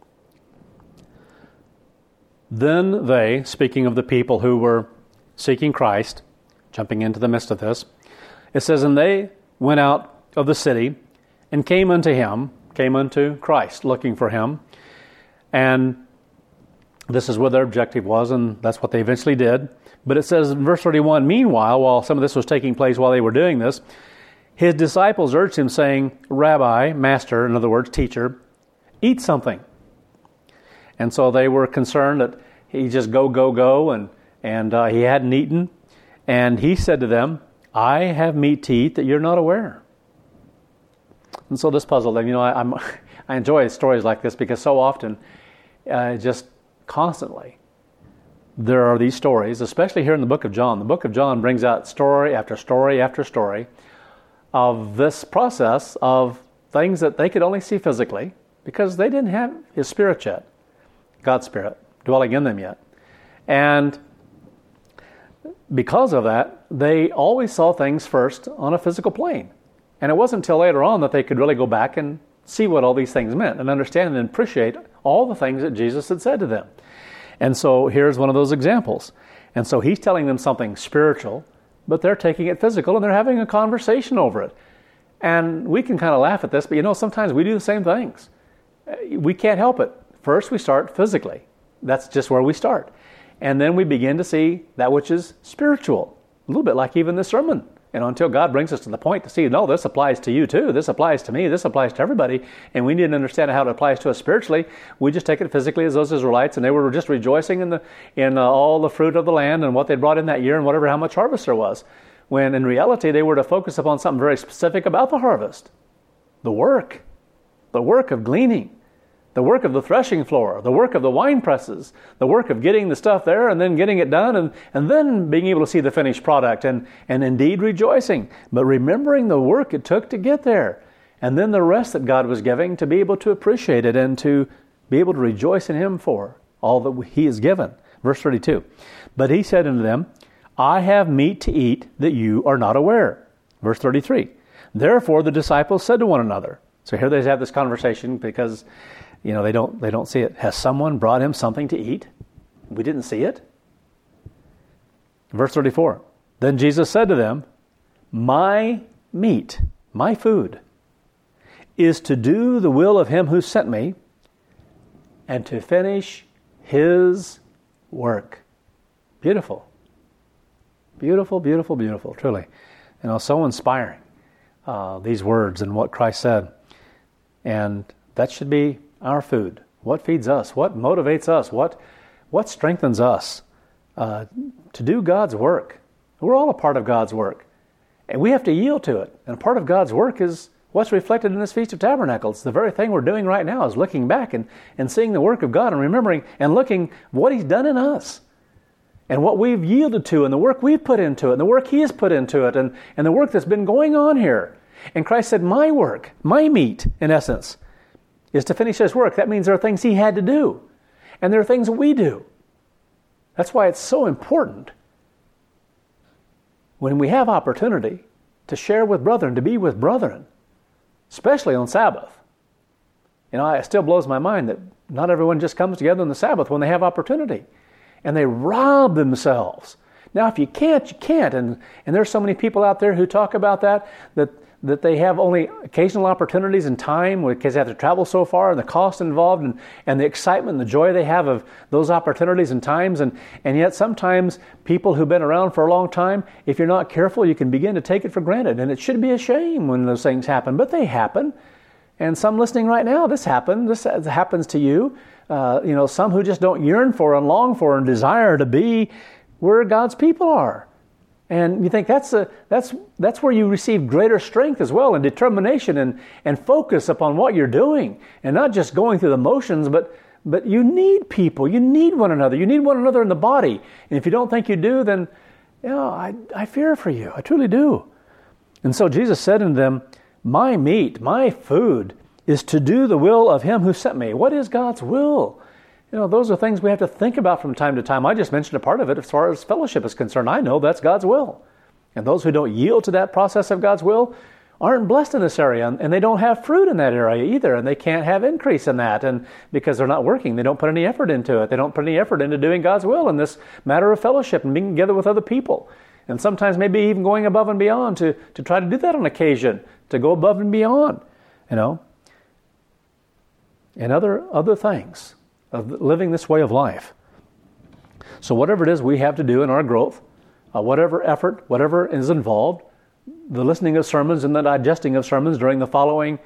Then they, speaking of the people who were seeking Christ, jumping into the midst of this, it says, and they went out of the city and came unto Him, came unto Christ, looking for Him. And this is what their objective was, and that's what they eventually did. But it says in verse thirty-one, meanwhile, while some of this was taking place while they were doing this, His disciples urged him, saying, Rabbi, Master, in other words, teacher, eat something. And so they were concerned that he just go, go, go, and, and uh, he hadn't eaten. And he said to them, I have meat to eat that you're not aware. And so this puzzled them. You know, I, I'm, I enjoy stories like this because so often, uh, just constantly, there are these stories, especially here in the book of John. The book of John brings out story after story after story of this process of things that they could only see physically because they didn't have His Spirit yet, God's Spirit, dwelling in them yet. And because of that, they always saw things first on a physical plane. And it wasn't until later on that they could really go back and see what all these things meant and understand and appreciate all the things that Jesus had said to them. And so here's one of those examples. And so He's telling them something spiritual, but they're taking it physical and they're having a conversation over it. And we can kind of laugh at this, but you know, sometimes we do the same things. We can't help it. First, we start physically. That's just where we start. And then we begin to see that which is spiritual. A little bit like even this sermon. You know, until God brings us to the point to see, no, this applies to you too. This applies to me. This applies to everybody. And we need to understand how it applies to us spiritually. We just take it physically as those Israelites, and they were just rejoicing in the in uh, all the fruit of the land and what they brought in that year and whatever how much harvest there was. When in reality, they were to focus upon something very specific about the harvest. The work. The work of gleaning. The work of the threshing floor, the work of the wine presses, the work of getting the stuff there and then getting it done and, and then being able to see the finished product and, and indeed rejoicing, but remembering the work it took to get there. And then the rest that God was giving to be able to appreciate it and to be able to rejoice in Him for all that He has given. Verse thirty-two, but He said unto them, I have meat to eat that you are not aware. Verse thirty-three, therefore the disciples said to one another. So here they have this conversation because You know, they don't they don't see it. Has someone brought him something to eat? We didn't see it. Verse thirty-four. Then Jesus said to them, my meat, my food, is to do the will of Him who sent me and to finish His work. Beautiful. Beautiful, beautiful, beautiful, truly. You know, so inspiring, uh, these words and what Christ said. And that should be our food. What feeds us? What motivates us? What what strengthens us uh, to do God's work? We're all a part of God's work. And we have to yield to it. And part of God's work is what's reflected in this Feast of Tabernacles. The very thing we're doing right now is looking back and, and seeing the work of God and remembering and looking what He's done in us. And what we've yielded to and the work we've put into it and the work He has put into it and, and the work that's been going on here. And Christ said, my work, my meat, in essence, is to finish His work. That means there are things He had to do. And there are things we do. That's why it's so important when we have opportunity to share with brethren, to be with brethren, especially on Sabbath. You know, it still blows my mind that not everyone just comes together on the Sabbath when they have opportunity. And they rob themselves. Now, if you can't, you can't. And, and there's so many people out there who talk about that, that that they have only occasional opportunities and time because they have to travel so far and the cost involved and, and the excitement and the joy they have of those opportunities and times. And, and yet sometimes people who've been around for a long time, if you're not careful, you can begin to take it for granted. And it should be a shame when those things happen, but they happen. And some listening right now, this happened. This happens to you. Uh, you know, some who just don't yearn for and long for and desire to be where God's people are. And you think that's a, that's that's where you receive greater strength as well and determination and, and focus upon what you're doing and not just going through the motions, but but you need people. You need one another. You need one another in the body. And if you don't think you do, then you know, I, I fear for you. I truly do. And so Jesus said unto them, my meat, my food is to do the will of Him who sent me. What is God's will? You know, those are things we have to think about from time to time. I just mentioned a part of it as far as fellowship is concerned. I know that's God's will. And those who don't yield to that process of God's will aren't blessed in this area. And they don't have fruit in that area either. And they can't have increase in that. And because they're not working, they don't put any effort into it. They don't put any effort into doing God's will in this matter of fellowship and being together with other people. And sometimes maybe even going above and beyond to, to try to do that on occasion, to go above and beyond, you know, and other other things of living this way of life. So whatever it is we have to do in our growth, uh, whatever effort, whatever is involved, the listening of sermons and the digesting of sermons during the following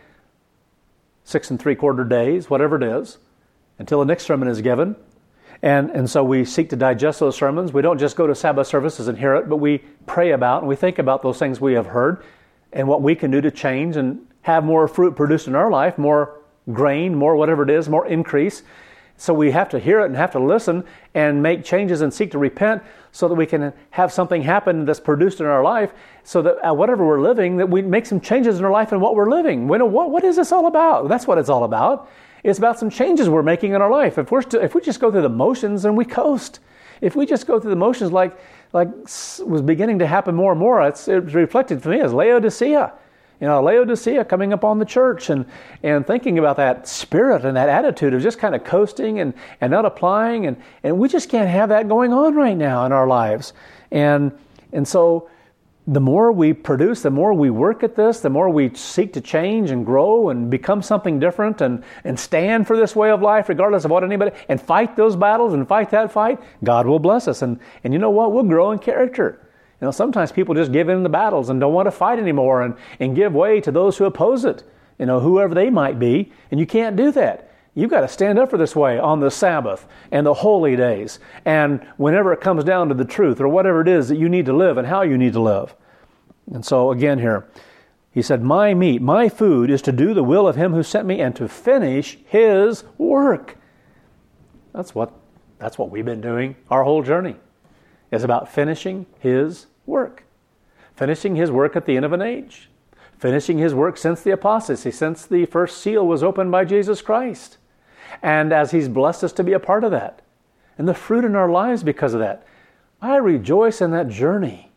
six and three quarter days, whatever it is, until the next sermon is given. And and so we seek to digest those sermons. We don't just go to Sabbath services and hear it, but we pray about and we think about those things we have heard and what we can do to change and have more fruit produced in our life, more grain, more whatever it is, more increase. So we have to hear it and have to listen and make changes and seek to repent so that we can have something happen that's produced in our life so that uh, whatever we're living, that we make some changes in our life and what we're living. We know, what, what is this all about? That's what it's all about. It's about some changes we're making in our life. If we're st- if we just go through the motions, then we coast. If we just go through the motions like like was beginning to happen more and more, it's, it's reflected for me as Laodicea. You know, Laodicea coming up on the church and, and thinking about that spirit and that attitude of just kind of coasting and, and not applying. And, and we just can't have that going on right now in our lives. And and so the more we produce, the more we work at this, the more we seek to change and grow and become something different and, and stand for this way of life regardless of what anybody, and fight those battles and fight that fight, God will bless us. And, and you know what? We'll grow in character. You know, sometimes people just give in the battles and don't want to fight anymore and, and give way to those who oppose it, you know, whoever they might be. And you can't do that. You've got to stand up for this way on the Sabbath and the holy days and whenever it comes down to the truth or whatever it is that you need to live and how you need to live. And so again here, he said, my meat, my food is to do the will of him who sent me and to finish his work. That's what, that's what we've been doing our whole journey. Is about finishing his work. Finishing his work at the end of an age. Finishing his work since the apostasy, since the first seal was opened by Jesus Christ. And as he's blessed us to be a part of that. And the fruit in our lives because of that. I rejoice in that journey.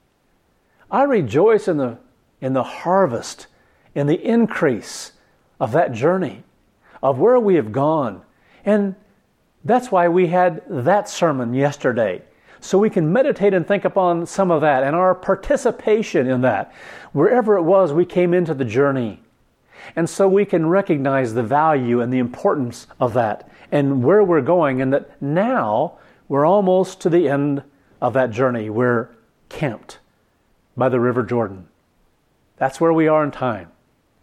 I rejoice in the, in the harvest, in the increase of that journey, of where we have gone. And that's why we had that sermon yesterday. So we can meditate and think upon some of that and our participation in that, wherever it was we came into the journey. And so we can recognize the value and the importance of that and where we're going, and that now we're almost to the end of that journey. We're camped by the River Jordan. That's where we are in time.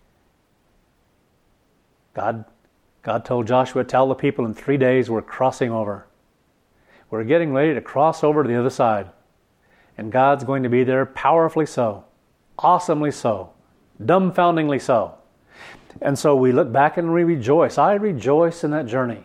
God, God told Joshua, tell the people in three days we're crossing over. We're getting ready to cross over to the other side. And God's going to be there powerfully so, awesomely so, dumbfoundingly so. And so we look back and we rejoice. I rejoice in that journey.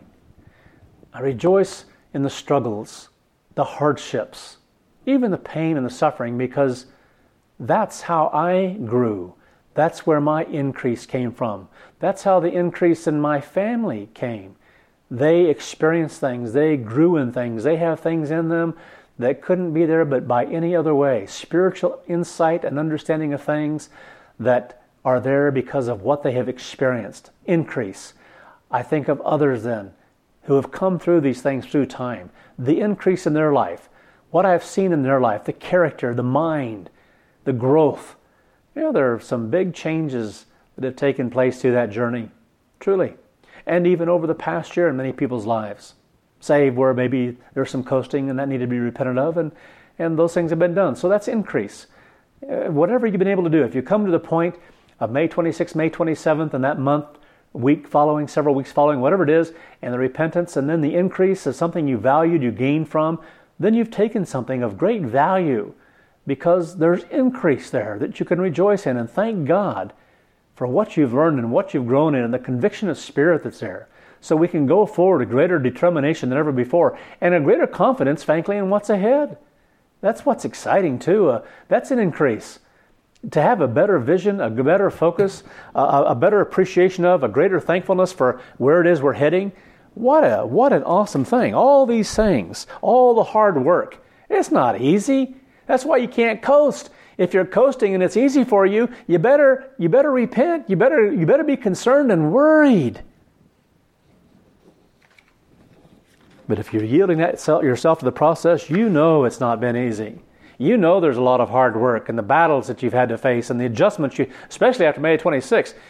I rejoice in the struggles, the hardships, even the pain and the suffering, because that's how I grew. That's where my increase came from. That's how the increase in my family came. They experienced things. They grew in things. They have things in them that couldn't be there but by any other way. Spiritual insight and understanding of things that are there because of what they have experienced. Increase. I think of others then who have come through these things through time. The increase in their life. What I've seen in their life. The character, the mind, the growth. You know, there are some big changes that have taken place through that journey. Truly. And even over the past year in many people's lives. Save where maybe there's some coasting and that needed to be repented of, and, and those things have been done. So that's increase. Uh, whatever you've been able to do, if you come to the point of May twenty-sixth, May twenty-seventh, and that month, week following, several weeks following, whatever it is, and the repentance, and then the increase of something you valued, you gained from, then you've taken something of great value because there's increase there that you can rejoice in and thank God for what you've learned and what you've grown in and the conviction of spirit that's there. So we can go forward with greater determination than ever before and a greater confidence, frankly, in what's ahead. That's what's exciting too. Uh, that's an increase. To have a better vision, a better focus, uh, a better appreciation of, a greater thankfulness for where it is we're heading. What a what an awesome thing. All these things, all the hard work. It's not easy. That's why you can't coast. If you're coasting and it's easy for you, you better you better repent. You better you better be concerned and worried. But if you're yielding that yourself to the process, you know it's not been easy. You know there's a lot of hard work and the battles that you've had to face and the adjustments you, especially after May twenty-sixth.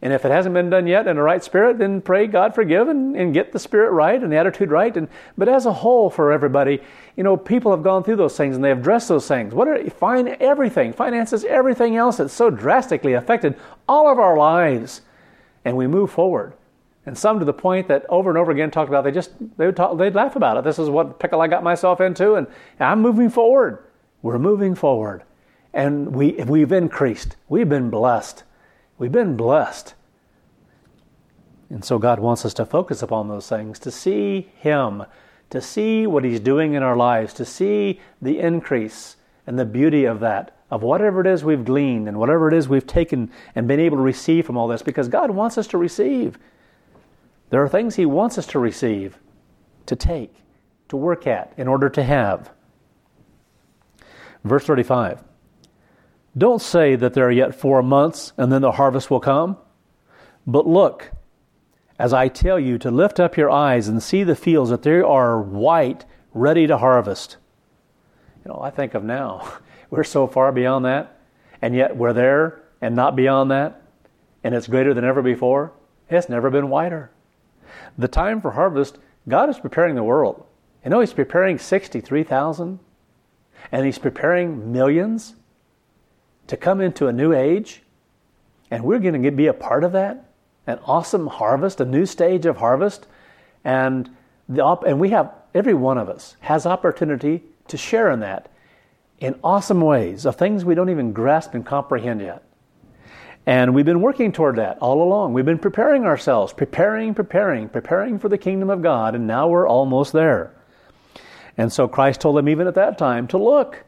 And if it hasn't been done yet in the right spirit, then pray God forgive and, and get the spirit right and the attitude right. And but as a whole for everybody, you know, people have gone through those things and they have addressed those things. What are fine everything, finances, everything else that's so drastically affected all of our lives. And we move forward. And some to the point that over and over again talked about, they just, they would talk, they'd laugh about it. This is what pickle I got myself into, and I'm moving forward. We're moving forward. And we, we've increased. We've been blessed. We've been blessed. And so God wants us to focus upon those things, to see Him, to see what He's doing in our lives, to see the increase and the beauty of that, of whatever it is we've gleaned and whatever it is we've taken and been able to receive from all this, because God wants us to receive. There are things He wants us to receive, to take, to work at, in order to have. Verse thirty-five. Don't say that there are yet four months and then the harvest will come. But look, as I tell you, to lift up your eyes and see the fields, that they are white, ready to harvest. You know, I think of now, we're so far beyond that, and yet we're there and not beyond that, and it's greater than ever before. It's never been whiter. The time for harvest, God is preparing the world. You know, He's preparing sixty-three thousand, and He's preparing millions to come into a new age, and we're going to be a part of that. An awesome harvest, a new stage of harvest, and the op- and we have, every one of us has opportunity to share in that in awesome ways, of things we don't even grasp and comprehend yet. And we've been working toward that all along. We've been preparing ourselves, preparing, preparing, preparing for the kingdom of God, and now we're almost there. And so Christ told them even at that time to look.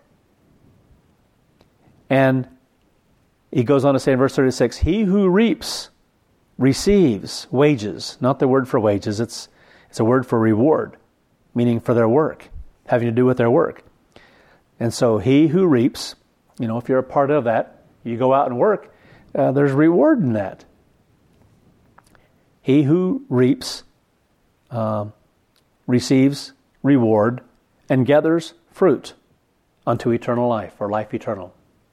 And He goes on to say in verse thirty-six, He who reaps receives wages. Not the word for wages, it's it's a word for reward, meaning for their work, having to do with their work. And so he who reaps, you know, if you're a part of that, you go out and work, uh, there's reward in that. He who reaps uh, receives reward and gathers fruit unto eternal life, or life eternal.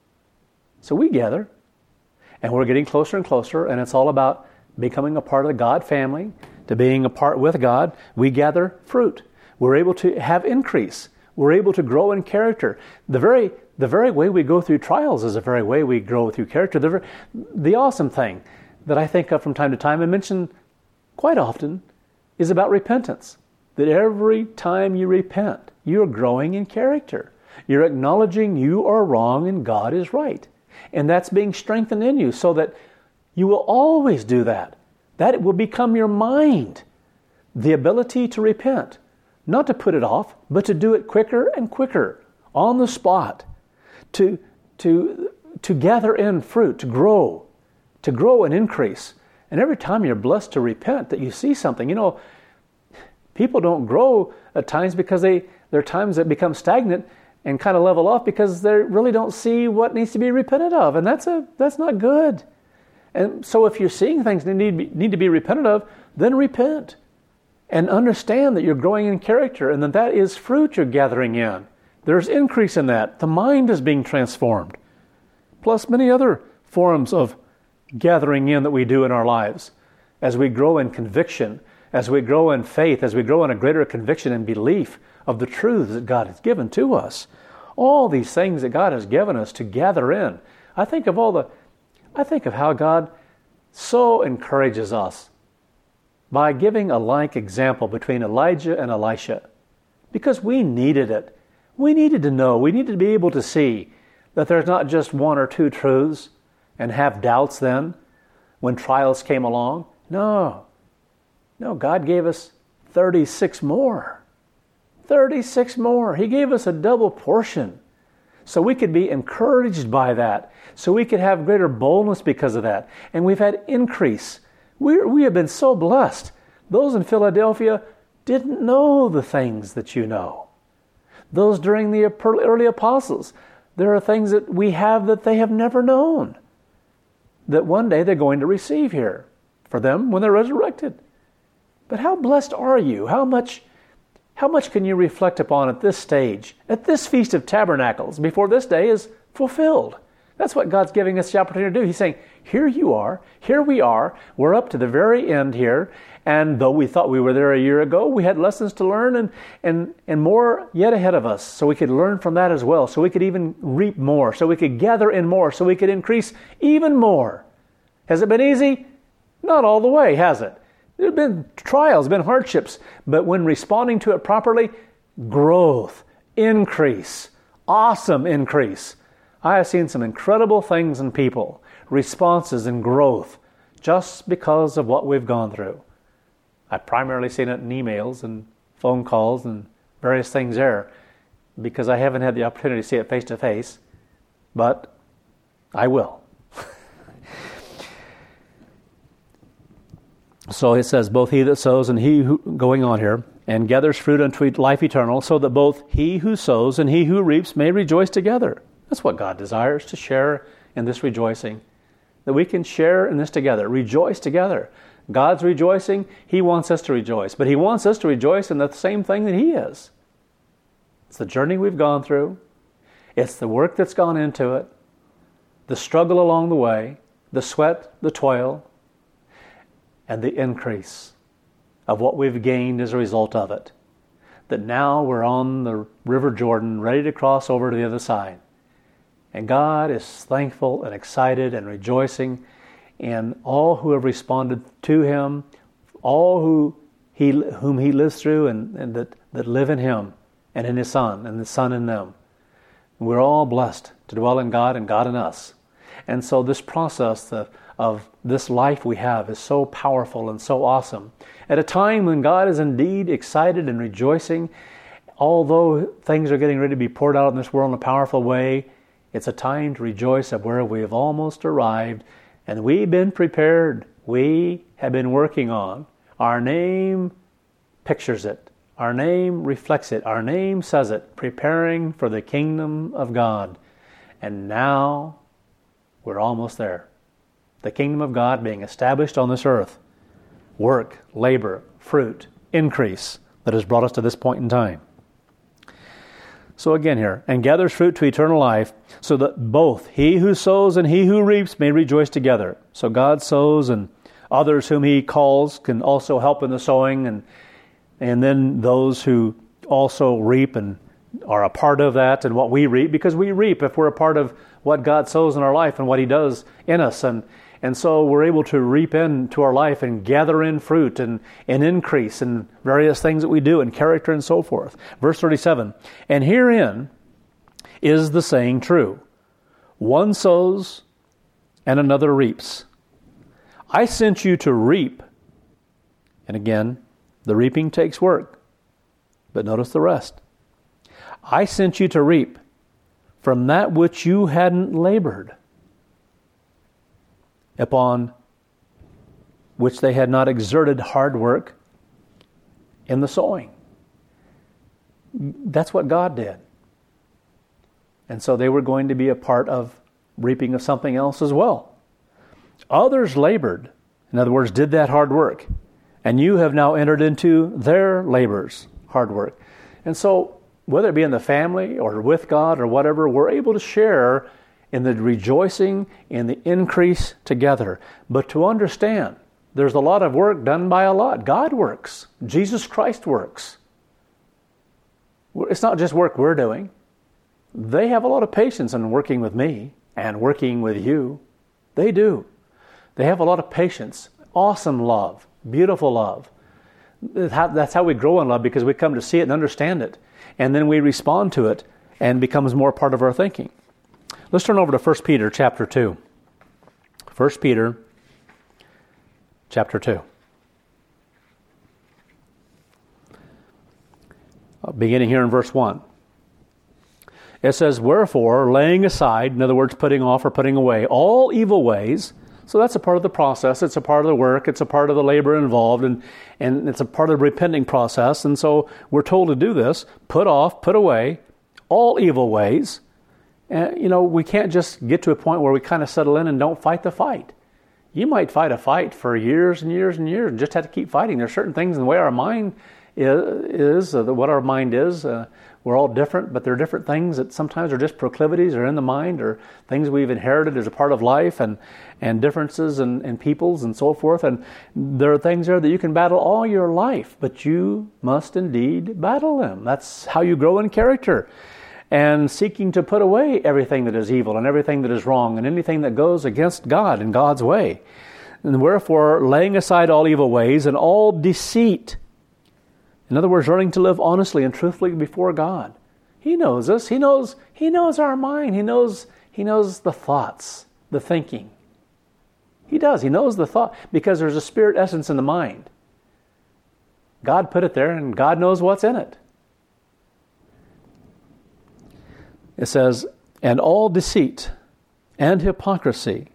So we gather, and we're getting closer and closer, and it's all about becoming a part of the God family, to being a part with God. We gather fruit. We're able to have increase. We're able to grow in character. The very the very way we go through trials is the very way we grow through character. The, the awesome thing that I think of from time to time and mention quite often is about repentance. That every time you repent, you're growing in character. You're acknowledging you are wrong and God is right. And that's being strengthened in you so that you will always do that. That will become your mind. The ability to repent. Not to put it off, but to do it quicker and quicker, on the spot. To, to, to gather in fruit, to grow. To grow and increase. And every time you're blessed to repent, that you see something. You know, people don't grow at times because they there are times that become stagnant and kind of level off because they really don't see what needs to be repented of. And that's a that's not good. And so if you're seeing things that need, need to be repented of, then repent. And understand that you're growing in character and that that is fruit you're gathering in. There's increase in that. The mind is being transformed. Plus many other forms of gathering in that we do in our lives. As we grow in conviction, as we grow in faith, as we grow in a greater conviction and belief of the truths that God has given to us. All these things that God has given us to gather in. I think of all the, I think of how God so encourages us by giving a like example between Elijah and Elisha. Because we needed it. We needed to know, we needed to be able to see that there's not just one or two truths and have doubts then when trials came along. No. No, God gave us thirty-six more. thirty-six more. He gave us a double portion. So we could be encouraged by that. So we could have greater boldness because of that. And we've had increase. We're, we have been so blessed. Those in Philadelphia didn't know the things that you know. Those during the early apostles, there are things that we have that they have never known. That one day they're going to receive here for them when they're resurrected. But how blessed are you? How much, how much can you reflect upon at this stage, at this Feast of Tabernacles, before this day is fulfilled? That's what God's giving us the opportunity to do. He's saying, here you are, here we are, we're up to the very end here, and though we thought we were there a year ago, we had lessons to learn and, and, and more yet ahead of us, so we could learn from that as well, so we could even reap more, so we could gather in more, so we could increase even more. Has it been easy? Not all the way, has it? There have been trials, been hardships, but when responding to it properly, growth, increase, awesome increase. I have seen some incredible things in people, responses and growth, just because of what we've gone through. I've primarily seen it in emails and phone calls and various things there, because I haven't had the opportunity to see it face to face, but I will. So it says, both he that sows and he who, going on here, and gathers fruit unto life eternal, so that both he who sows and he who reaps may rejoice together. That's what God desires, to share in this rejoicing. That we can share in this together, rejoice together. God's rejoicing, He wants us to rejoice. But He wants us to rejoice in the same thing that He is. It's the journey we've gone through. It's the work that's gone into it. The struggle along the way. The sweat, the toil. And the increase of what we've gained as a result of it. That now we're on the River Jordan, ready to cross over to the other side. And God is thankful and excited and rejoicing in all who have responded to Him, all who he, whom He lives through and, and that, that live in Him and in His Son and the Son in them. We're all blessed to dwell in God and God in us. And so this process of, of this life we have is so powerful and so awesome. At a time when God is indeed excited and rejoicing, although things are getting ready to be poured out in this world in a powerful way, it's a time to rejoice of where we have almost arrived, and we've been prepared. We have been working on. Our name pictures it. Our name reflects it. Our name says it. Preparing for the kingdom of God. And now we're almost there. The kingdom of God being established on this earth. Work, labor, fruit, increase that has brought us to this point in time. So again here, and gathers fruit to eternal life, so that both he who sows and he who reaps may rejoice together. So God sows, and others whom He calls can also help in the sowing, and and then those who also reap and are a part of that and what we reap, because we reap if we're a part of what God sows in our life and what He does in us. And And so we're able to reap into our life and gather in fruit and, and increase in various things that we do and character and so forth. Verse thirty-seven, and herein is the saying true. One sows and another reaps. I sent you to reap. And again, the reaping takes work. But notice the rest. I sent you to reap from that which you hadn't labored, upon which they had not exerted hard work in the sowing. That's what God did. And so they were going to be a part of reaping of something else as well. Others labored, in other words, did that hard work, and you have now entered into their labors, hard work. And so, whether it be in the family or with God or whatever, we're able to share in the rejoicing, in the increase together. But to understand, there's a lot of work done by a lot. God works. Jesus Christ works. It's not just work we're doing. They have a lot of patience in working with me and working with you. They do. They have a lot of patience, awesome love, beautiful love. That's how we grow in love, because we come to see it and understand it. And then we respond to it and it becomes more part of our thinking. Let's turn over to First Peter chapter two. First Peter chapter two. Beginning here in verse one. It says, wherefore, laying aside, in other words, putting off or putting away, all evil ways. So that's a part of the process. It's a part of the work. It's a part of the labor involved. And, and it's a part of the repenting process. And so we're told to do this. Put off, put away all evil ways. And, you know, we can't just get to a point where we kind of settle in and don't fight the fight. You might fight a fight for years and years and years and just have to keep fighting. There's certain things in the way our mind is, is uh, what our mind is. Uh, We're all different, but there are different things that sometimes are just proclivities or in the mind or things we've inherited as a part of life and, and differences in, in peoples and so forth. And there are things there that you can battle all your life, but you must indeed battle them. That's how you grow in character. And seeking to put away everything that is evil and everything that is wrong and anything that goes against God and God's way. And wherefore, laying aside all evil ways and all deceit. In other words, learning to live honestly and truthfully before God. He knows us. He knows, He knows our mind. He knows, He knows the thoughts, the thinking. He does. He knows the thought because there's a spirit essence in the mind. God put it there and God knows what's in it. It says, and all deceit and hypocrisy.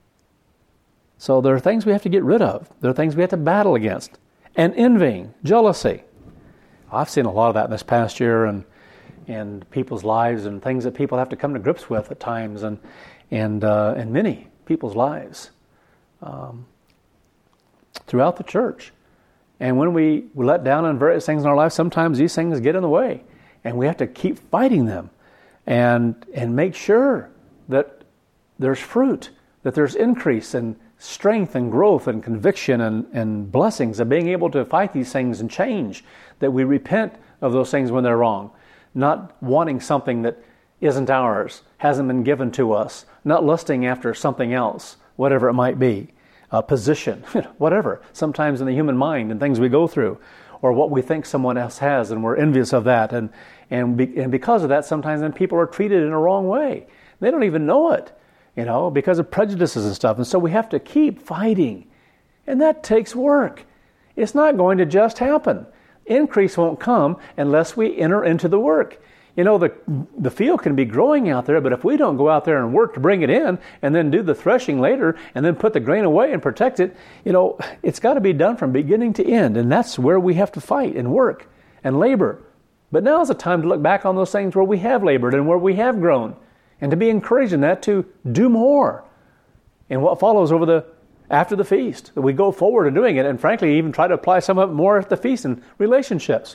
So there are things we have to get rid of. There are things we have to battle against. And envying, jealousy. I've seen a lot of that in this past year and and people's lives and things that people have to come to grips with at times and and uh, in many people's lives um, throughout the church. And when we, we let down on various things in our life, sometimes these things get in the way. And we have to keep fighting them and and make sure that there's fruit, that there's increase and strength and growth and conviction and, and blessings of being able to fight these things and change, that we repent of those things when they're wrong, not wanting something that isn't ours, hasn't been given to us, not lusting after something else, whatever it might be, a position, whatever, sometimes in the human mind and things we go through, or what we think someone else has and we're envious of that. And, and, be, and because of that, sometimes then people are treated in a wrong way. They don't even know it. You know, because of prejudices and stuff. And so we have to keep fighting. And that takes work. It's not going to just happen. Increase won't come unless we enter into the work. You know, the the field can be growing out there, but if we don't go out there and work to bring it in and then do the threshing later and then put the grain away and protect it, you know, it's got to be done from beginning to end. And that's where we have to fight and work and labor. But now is the time to look back on those things where we have labored and where we have grown. And to be encouraged in that to do more in what follows over the after the feast. That we go forward in doing it and frankly even try to apply some of it more at the feast in relationships.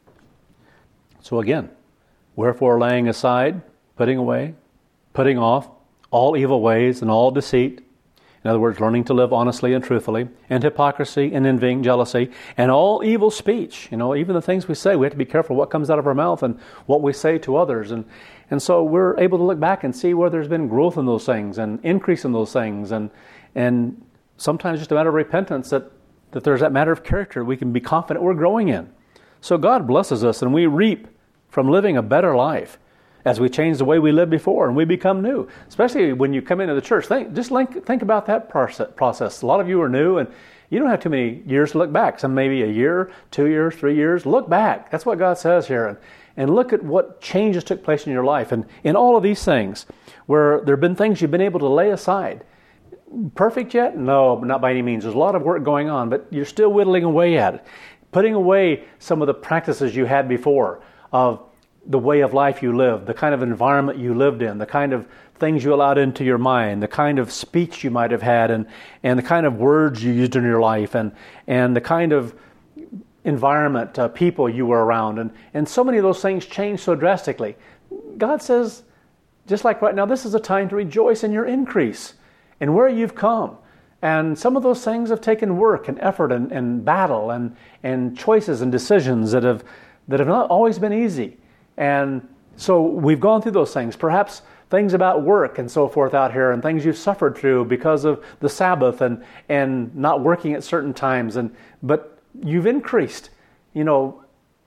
So again, wherefore laying aside, putting away, putting off all evil ways and all deceit. In other words, learning to live honestly and truthfully, and hypocrisy and envying, jealousy, and all evil speech. You know, even the things we say, we have to be careful what comes out of our mouth and what we say to others. And and so we're able to look back and see where there's been growth in those things and increase in those things. And and sometimes just a matter of repentance that, that there's that matter of character we can be confident we're growing in. So God blesses us and we reap from living a better life as we change the way we lived before and we become new. Especially when you come into the church. Think, just think, think about that process. A lot of you are new and you don't have too many years to look back. Some maybe a year, two years, three years. Look back. That's what God says here. And, and look at what changes took place in your life. And in all of these things, where there have been things you've been able to lay aside. Perfect yet? No, not by any means. There's a lot of work going on, but you're still whittling away at it. Putting away some of the practices you had before of the way of life you lived, the kind of environment you lived in, the kind of things you allowed into your mind, the kind of speech you might have had, and, and the kind of words you used in your life, and, and the kind of environment, uh, people you were around. And, and so many of those things changed so drastically. God says, just like right now, this is a time to rejoice in your increase and where you've come. And some of those things have taken work and effort and, and battle and, and choices and decisions that have that have not always been easy. And so we've gone through those things. Perhaps things about work and so forth out here and things you've suffered through because of the Sabbath and, and not working at certain times. And but you've increased. You know,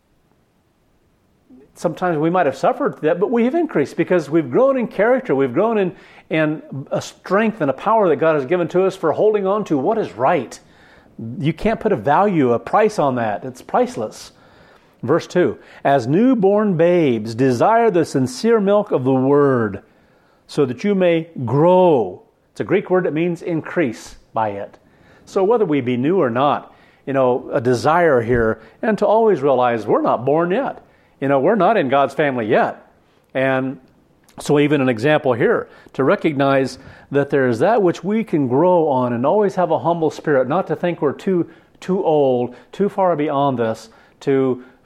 sometimes we might have suffered that, but we have increased because we've grown in character. We've grown in, in a strength and a power that God has given to us for holding on to what is right. You can't put a value, a price on that. It's priceless. Verse two, as newborn babes, desire the sincere milk of the word, so that you may grow. It's a Greek word that means increase by it. So whether we be new or not, you know, a desire here, and to always realize we're not born yet. You know, we're not in God's family yet. And so even an example here, to recognize that there is that which we can grow on and always have a humble spirit, not to think we're too, too old, too far beyond this, to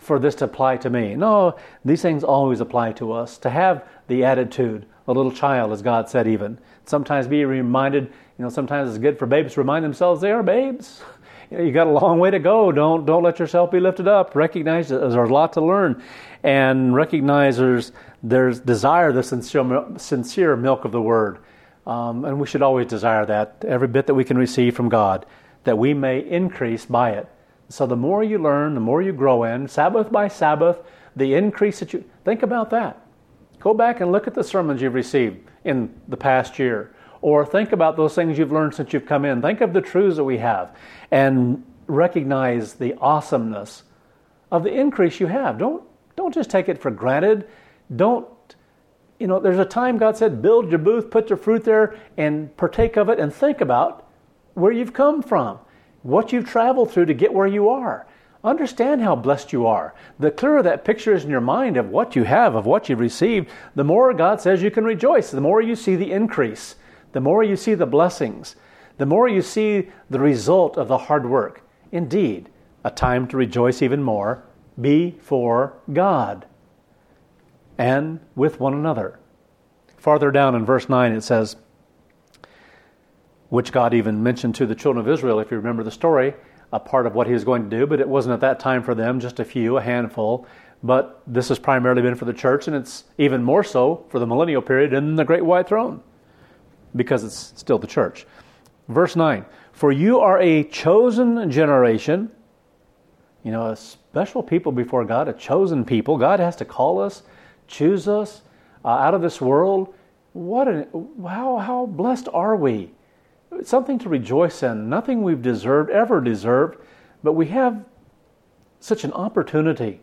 for this to apply to me. No, these things always apply to us. To have the attitude, a little child, as God said even. Sometimes be reminded, you know, sometimes it's good for babies to remind themselves they are babes. You know, you got a long way to go. Don't don't let yourself be lifted up. Recognize that there's a lot to learn, and recognize there's there's desire the sincere sincere milk of the Word, um, and we should always desire that every bit that we can receive from God, that we may increase by it. So the more you learn, the more you grow in, Sabbath by Sabbath, the increase that you think about that. Go back and look at the sermons you've received in the past year. Or think about those things you've learned since you've come in. Think of the truths that we have and recognize the awesomeness of the increase you have. Don't don't just take it for granted. Don't, you know, there's a time God said, build your booth, put your fruit there, and partake of it, and think about where you've come from, what you've traveled through to get where you are. Understand how blessed you are. The clearer that picture is in your mind of what you have, of what you've received, the more God says you can rejoice. The more you see the increase. The more you see the blessings, the more you see the result of the hard work. Indeed, a time to rejoice even more before God and with one another. Farther down in verse nine it says, which God even mentioned to the children of Israel, if you remember the story, a part of what he was going to do, but it wasn't at that time for them, just a few, a handful. But this has primarily been for the church, and it's even more so for the millennial period in the great white throne, because it's still the church. Verse nine, for you are a chosen generation, you know, a special people before God, a chosen people. God has to call us, choose us uh, out of this world. What an, how, how blessed are we? It's something to rejoice in, nothing we've deserved, ever deserved, but we have such an opportunity.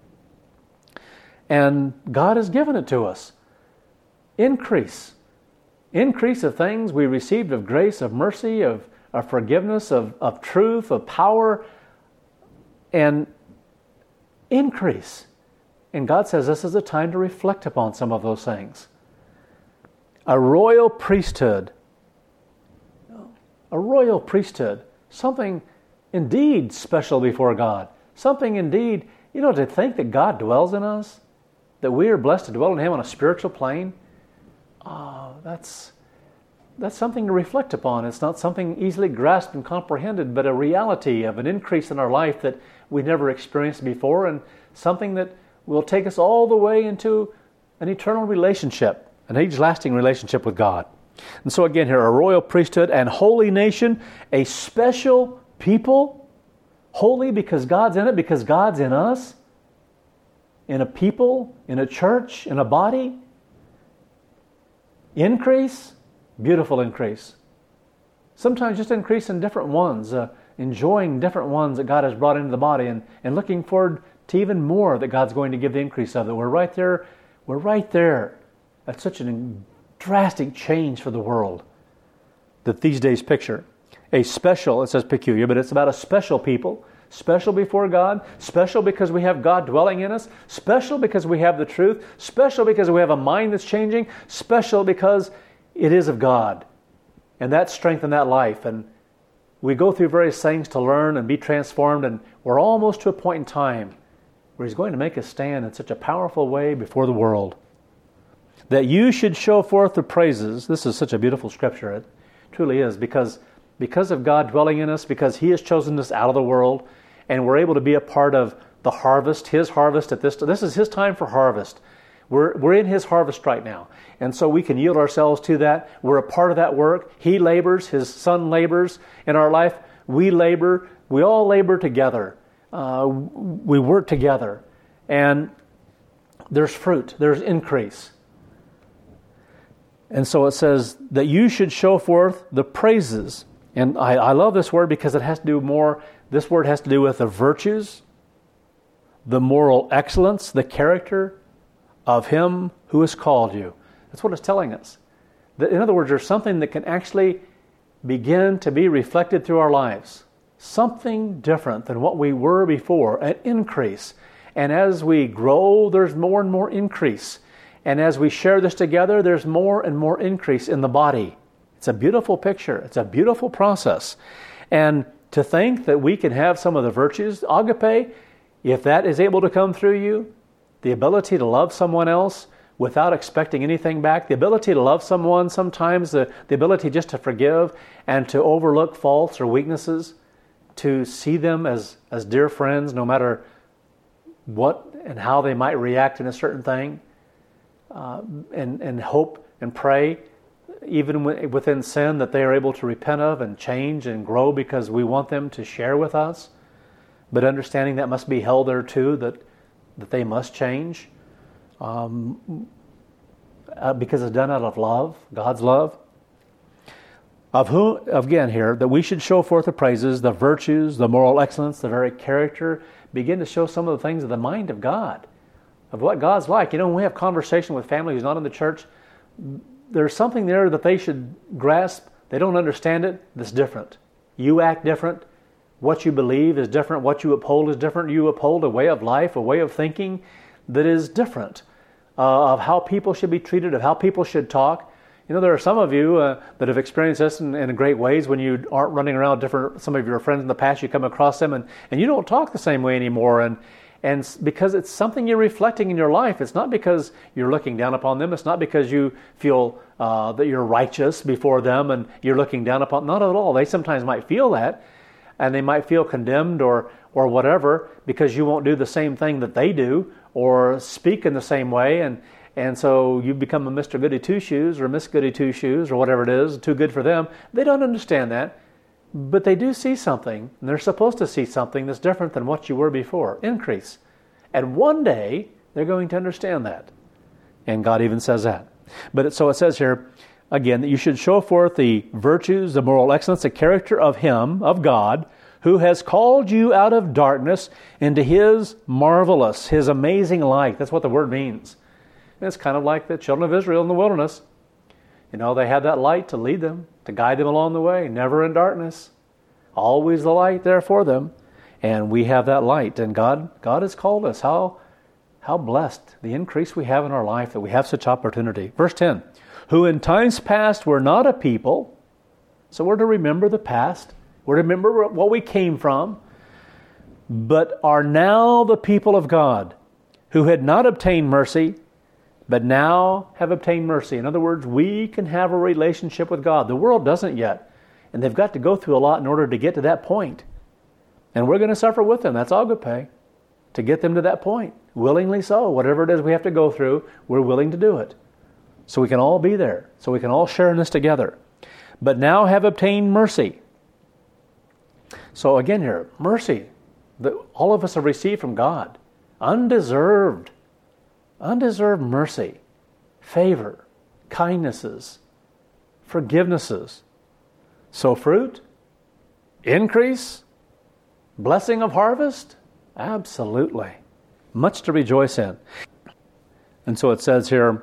And God has given it to us. Increase. Increase of things we received of grace, of mercy, of, of forgiveness, of, of truth, of power, and increase. And God says this is a time to reflect upon some of those things. A royal priesthood. A royal priesthood. Something indeed special before God. Something indeed, you know, to think that God dwells in us, that we are blessed to dwell in Him on a spiritual plane. Oh, that's that's something to reflect upon. It's not something easily grasped and comprehended, but a reality of an increase in our life that we never experienced before, and something that will take us all the way into an eternal relationship, an age-lasting relationship with God. And so again here, a royal priesthood and holy nation, a special people, holy because God's in it, because God's in us, in a people, in a church, in a body. Increase, beautiful increase. Sometimes just increase in different ones, uh, enjoying different ones that God has brought into the body, and, and looking forward to even more that God's going to give the increase of. That we're right there, we're right there. That's such a drastic change for the world that these days picture. A special, it says peculiar, but it's about a special people. Special before God, special because we have God dwelling in us, special because we have the truth, special because we have a mind that's changing, special because it is of God. And that strength in that life. And we go through various things to learn and be transformed, and we're almost to a point in time where He's going to make us stand in such a powerful way before the world. That you should show forth the praises. This is such a beautiful scripture. It truly is, because because of God dwelling in us, because He has chosen us out of the world, and we're able to be a part of the harvest, His harvest at this. This is His time for harvest. We're we're in His harvest right now, and so we can yield ourselves to that. We're a part of that work. He labors, His Son labors in our life. We labor. We all labor together. Uh, we work together, and there's fruit. There's increase. And so it says that you should show forth the praises. And I, I love this word because it has to do more, this word has to do with the virtues, the moral excellence, the character of Him who has called you. That's what it's telling us. That, in other words, there's something that can actually begin to be reflected through our lives. Something different than what we were before, an increase. And as we grow, there's more and more increase. And as we share this together, there's more and more increase in the body. It's a beautiful picture. It's a beautiful process. And to think that we can have some of the virtues, agape, if that is able to come through you, the ability to love someone else without expecting anything back, the ability to love someone sometimes, the, the ability just to forgive and to overlook faults or weaknesses, to see them as, as dear friends no matter what and how they might react in a certain thing, uh, and, and hope and pray, even within sin, that they are able to repent of and change and grow because we want them to share with us. But understanding that must be held there too, that, that they must change. Um, uh, because it's done out of love, God's love. Of whom, again here, that we should show forth the praises, the virtues, the moral excellence, the very character, begin to show some of the things of the mind of God, of what God's like. You know, when we have conversation with family who's not in the church, there's something there that they should grasp. They don't understand it, that's different. You act different. What you believe is different. What you uphold is different. You uphold a way of life, a way of thinking that is different, uh, of how people should be treated, of how people should talk. You know, there are some of you uh, that have experienced this in, in great ways when you aren't running around different, some of your friends in the past, you come across them and, and you don't talk the same way anymore. And, and because it's something you're reflecting in your life. It's not because you're looking down upon them. It's not because you feel uh, that you're righteous before them and you're looking down upon, not at all. They sometimes might feel that, and they might feel condemned or, or whatever because you won't do the same thing that they do or speak in the same way, and and so you become a Mister Goody Two-Shoes or Miss Goody Two-Shoes or whatever it is, too good for them. They don't understand that, but they do see something, and they're supposed to see something that's different than what you were before, increase. And one day, they're going to understand that. And God even says that. But it, so it says here, again, that you should show forth the virtues, the moral excellence, the character of Him, of God, who has called you out of darkness into His marvelous, His amazing light. That's what the word means. And it's kind of like the children of Israel in the wilderness. You know, they had that light to lead them, to guide them along the way, never in darkness. Always the light there for them. And we have that light. And God, God has called us. How, how blessed, the increase we have in our life, that we have such opportunity. Verse ten, who in times past were not a people. So we're to remember the past. We're to remember what we came from, but are now the people of God, who had not obtained mercy, but now have obtained mercy. In other words, we can have a relationship with God. The world doesn't yet, and they've got to go through a lot in order to get to that point. And we're going to suffer with them. That's agape, to get them to that point. Willingly so. Whatever it is we have to go through, we're willing to do it. So we can all be there. So we can all share in this together. But now have obtained mercy. So again here, mercy that all of us have received from God. Undeserved. Undeserved mercy. Favor. Kindnesses. Forgivenesses. So fruit? Increase? Blessing of harvest? Absolutely. Much to rejoice in. And so it says here,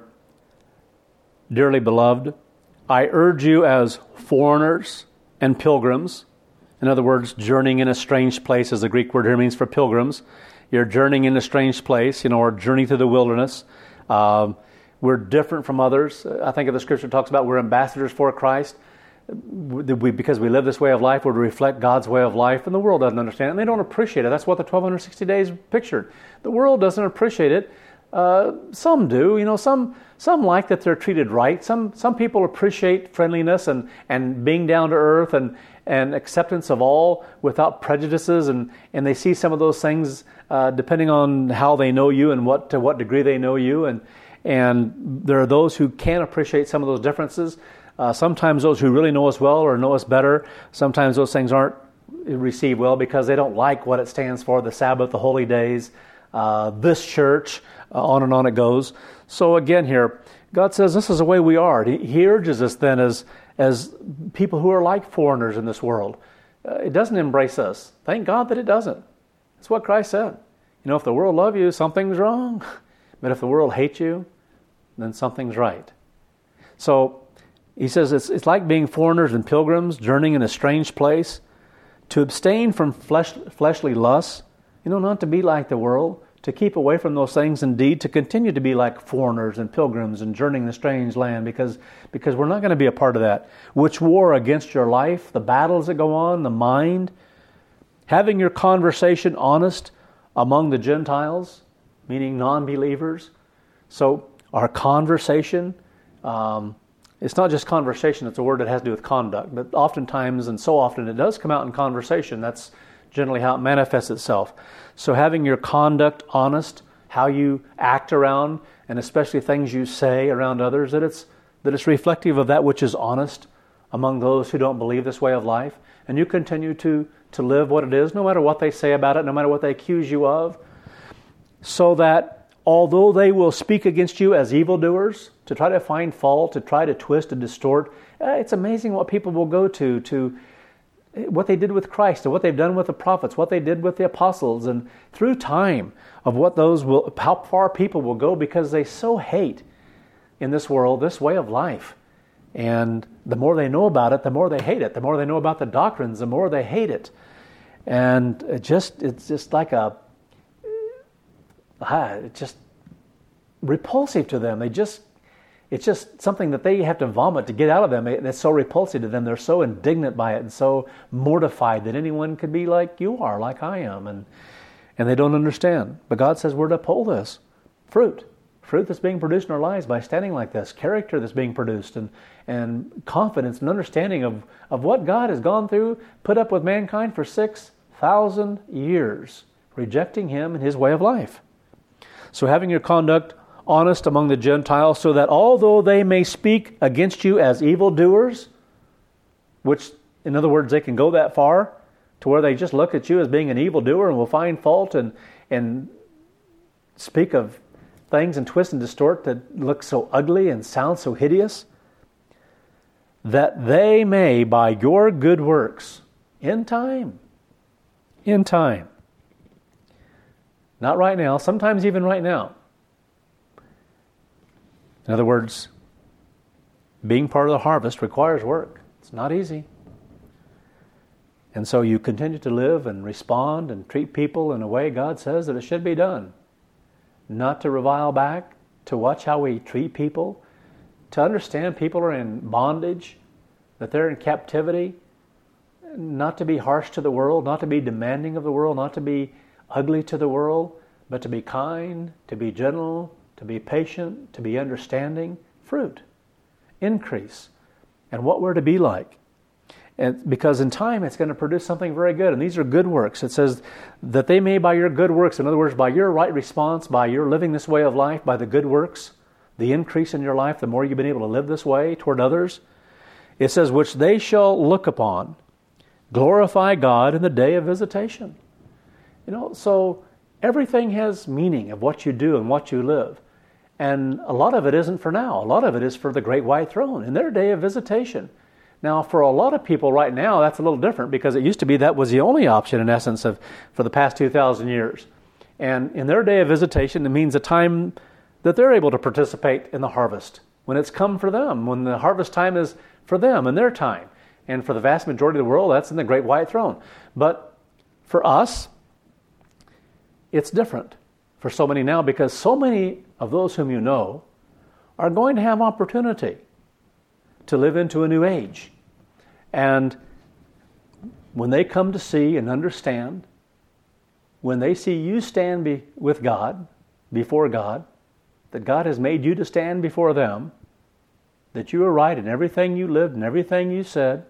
dearly beloved, I urge you as foreigners and pilgrims. In other words, journeying in a strange place, as the Greek word here means for pilgrims. You're journeying in a strange place, you know, or journey through the wilderness. Um, we're different from others. I think of the scripture talks about we're ambassadors for Christ. We, because we live this way of life, we're to reflect God's way of life, and the world doesn't understand it, and they don't appreciate it. That's what the twelve sixty days pictured. The world doesn't appreciate it. Uh, some do, you know, some some like that they're treated right. Some some people appreciate friendliness and, and being down to earth and, and acceptance of all without prejudices, and, and they see some of those things uh, depending on how they know you and what to what degree they know you, and and there are those who can't appreciate some of those differences. Uh, sometimes those who really know us well or know us better, sometimes those things aren't received well because they don't like what it stands for, the Sabbath, the holy days, uh, this church, uh, on and on it goes. So again here, God says this is the way we are. He, he urges us then as, as people who are like foreigners in this world. Uh, it doesn't embrace us. Thank God that it doesn't. That's what Christ said. You know, if the world love you, something's wrong. But if the world hates you, then something's right. So he says it's it's like being foreigners and pilgrims, journeying in a strange place, to abstain from flesh, fleshly lusts, you know, not to be like the world, to keep away from those things, indeed, to continue to be like foreigners and pilgrims and journeying in a strange land, because, because we're not going to be a part of that, which war against your life, the battles that go on, the mind, having your conversation honest among the Gentiles, meaning non-believers. So our conversation, um, it's not just conversation, it's a word that has to do with conduct, but oftentimes and so often it does come out in conversation. That's generally how it manifests itself. So having your conduct honest, how you act around, and especially things you say around others, that it's that it's reflective of that which is honest among those who don't believe this way of life. And you continue to, to live what it is, no matter what they say about it, no matter what they accuse you of, so that although they will speak against you as evildoers, to try to find fault, to try to twist and distort, eh, it's amazing what people will go to, to what they did with Christ, and what they've done with the prophets, what they did with the apostles, and through time of what those will, how far people will go because they so hate in this world, this way of life. And the more they know about it, the more they hate it. The more they know about the doctrines, the more they hate it. And it just it's just like a, ah, it's just repulsive to them. They just, it's just something that they have to vomit to get out of them. It's so repulsive to them. They're so indignant by it and so mortified that anyone could be like you are, like I am. And, and they don't understand. But God says we're to uphold this. Fruit. Fruit that's being produced in our lives by standing like this, character that's being produced, and, and confidence and understanding of, of what God has gone through, put up with mankind for six thousand years, rejecting Him and His way of life. So having your conduct honest among the Gentiles, so that although they may speak against you as evildoers, which, in other words, they can go that far to where they just look at you as being an evildoer and will find fault and, and speak of things and twist and distort that look so ugly and sound so hideous, that they may, by your good works, in time, in time, not right now, sometimes even right now. In other words, being part of the harvest requires work. It's not easy. And so you continue to live and respond and treat people in a way God says that it should be done. Not to revile back, to watch how we treat people, to understand people are in bondage, that they're in captivity, not to be harsh to the world, not to be demanding of the world, not to be ugly to the world, but to be kind, to be gentle, to be patient, to be understanding. Fruit, increase, and what we're to be like. And because in time it's going to produce something very good. And these are good works. It says that they may by your good works, in other words, by your right response, by your living this way of life, by the good works, the increase in your life, the more you've been able to live this way toward others. It says, which they shall look upon, glorify God in the day of visitation. You know, so everything has meaning of what you do and what you live. And a lot of it isn't for now. A lot of it is for the great white throne in their day of visitation. Now, for a lot of people right now, that's a little different because it used to be that was the only option, in essence, of for the past two thousand years. And in their day of visitation, it means a time that they're able to participate in the harvest, when it's come for them, when the harvest time is for them and their time. And for the vast majority of the world, that's in the great white throne. But for us, it's different for so many now because so many of those whom you know are going to have opportunity to live into a new age. And when they come to see and understand, when they see you stand be, with God, before God, that God has made you to stand before them, that you are right in everything you lived and everything you said,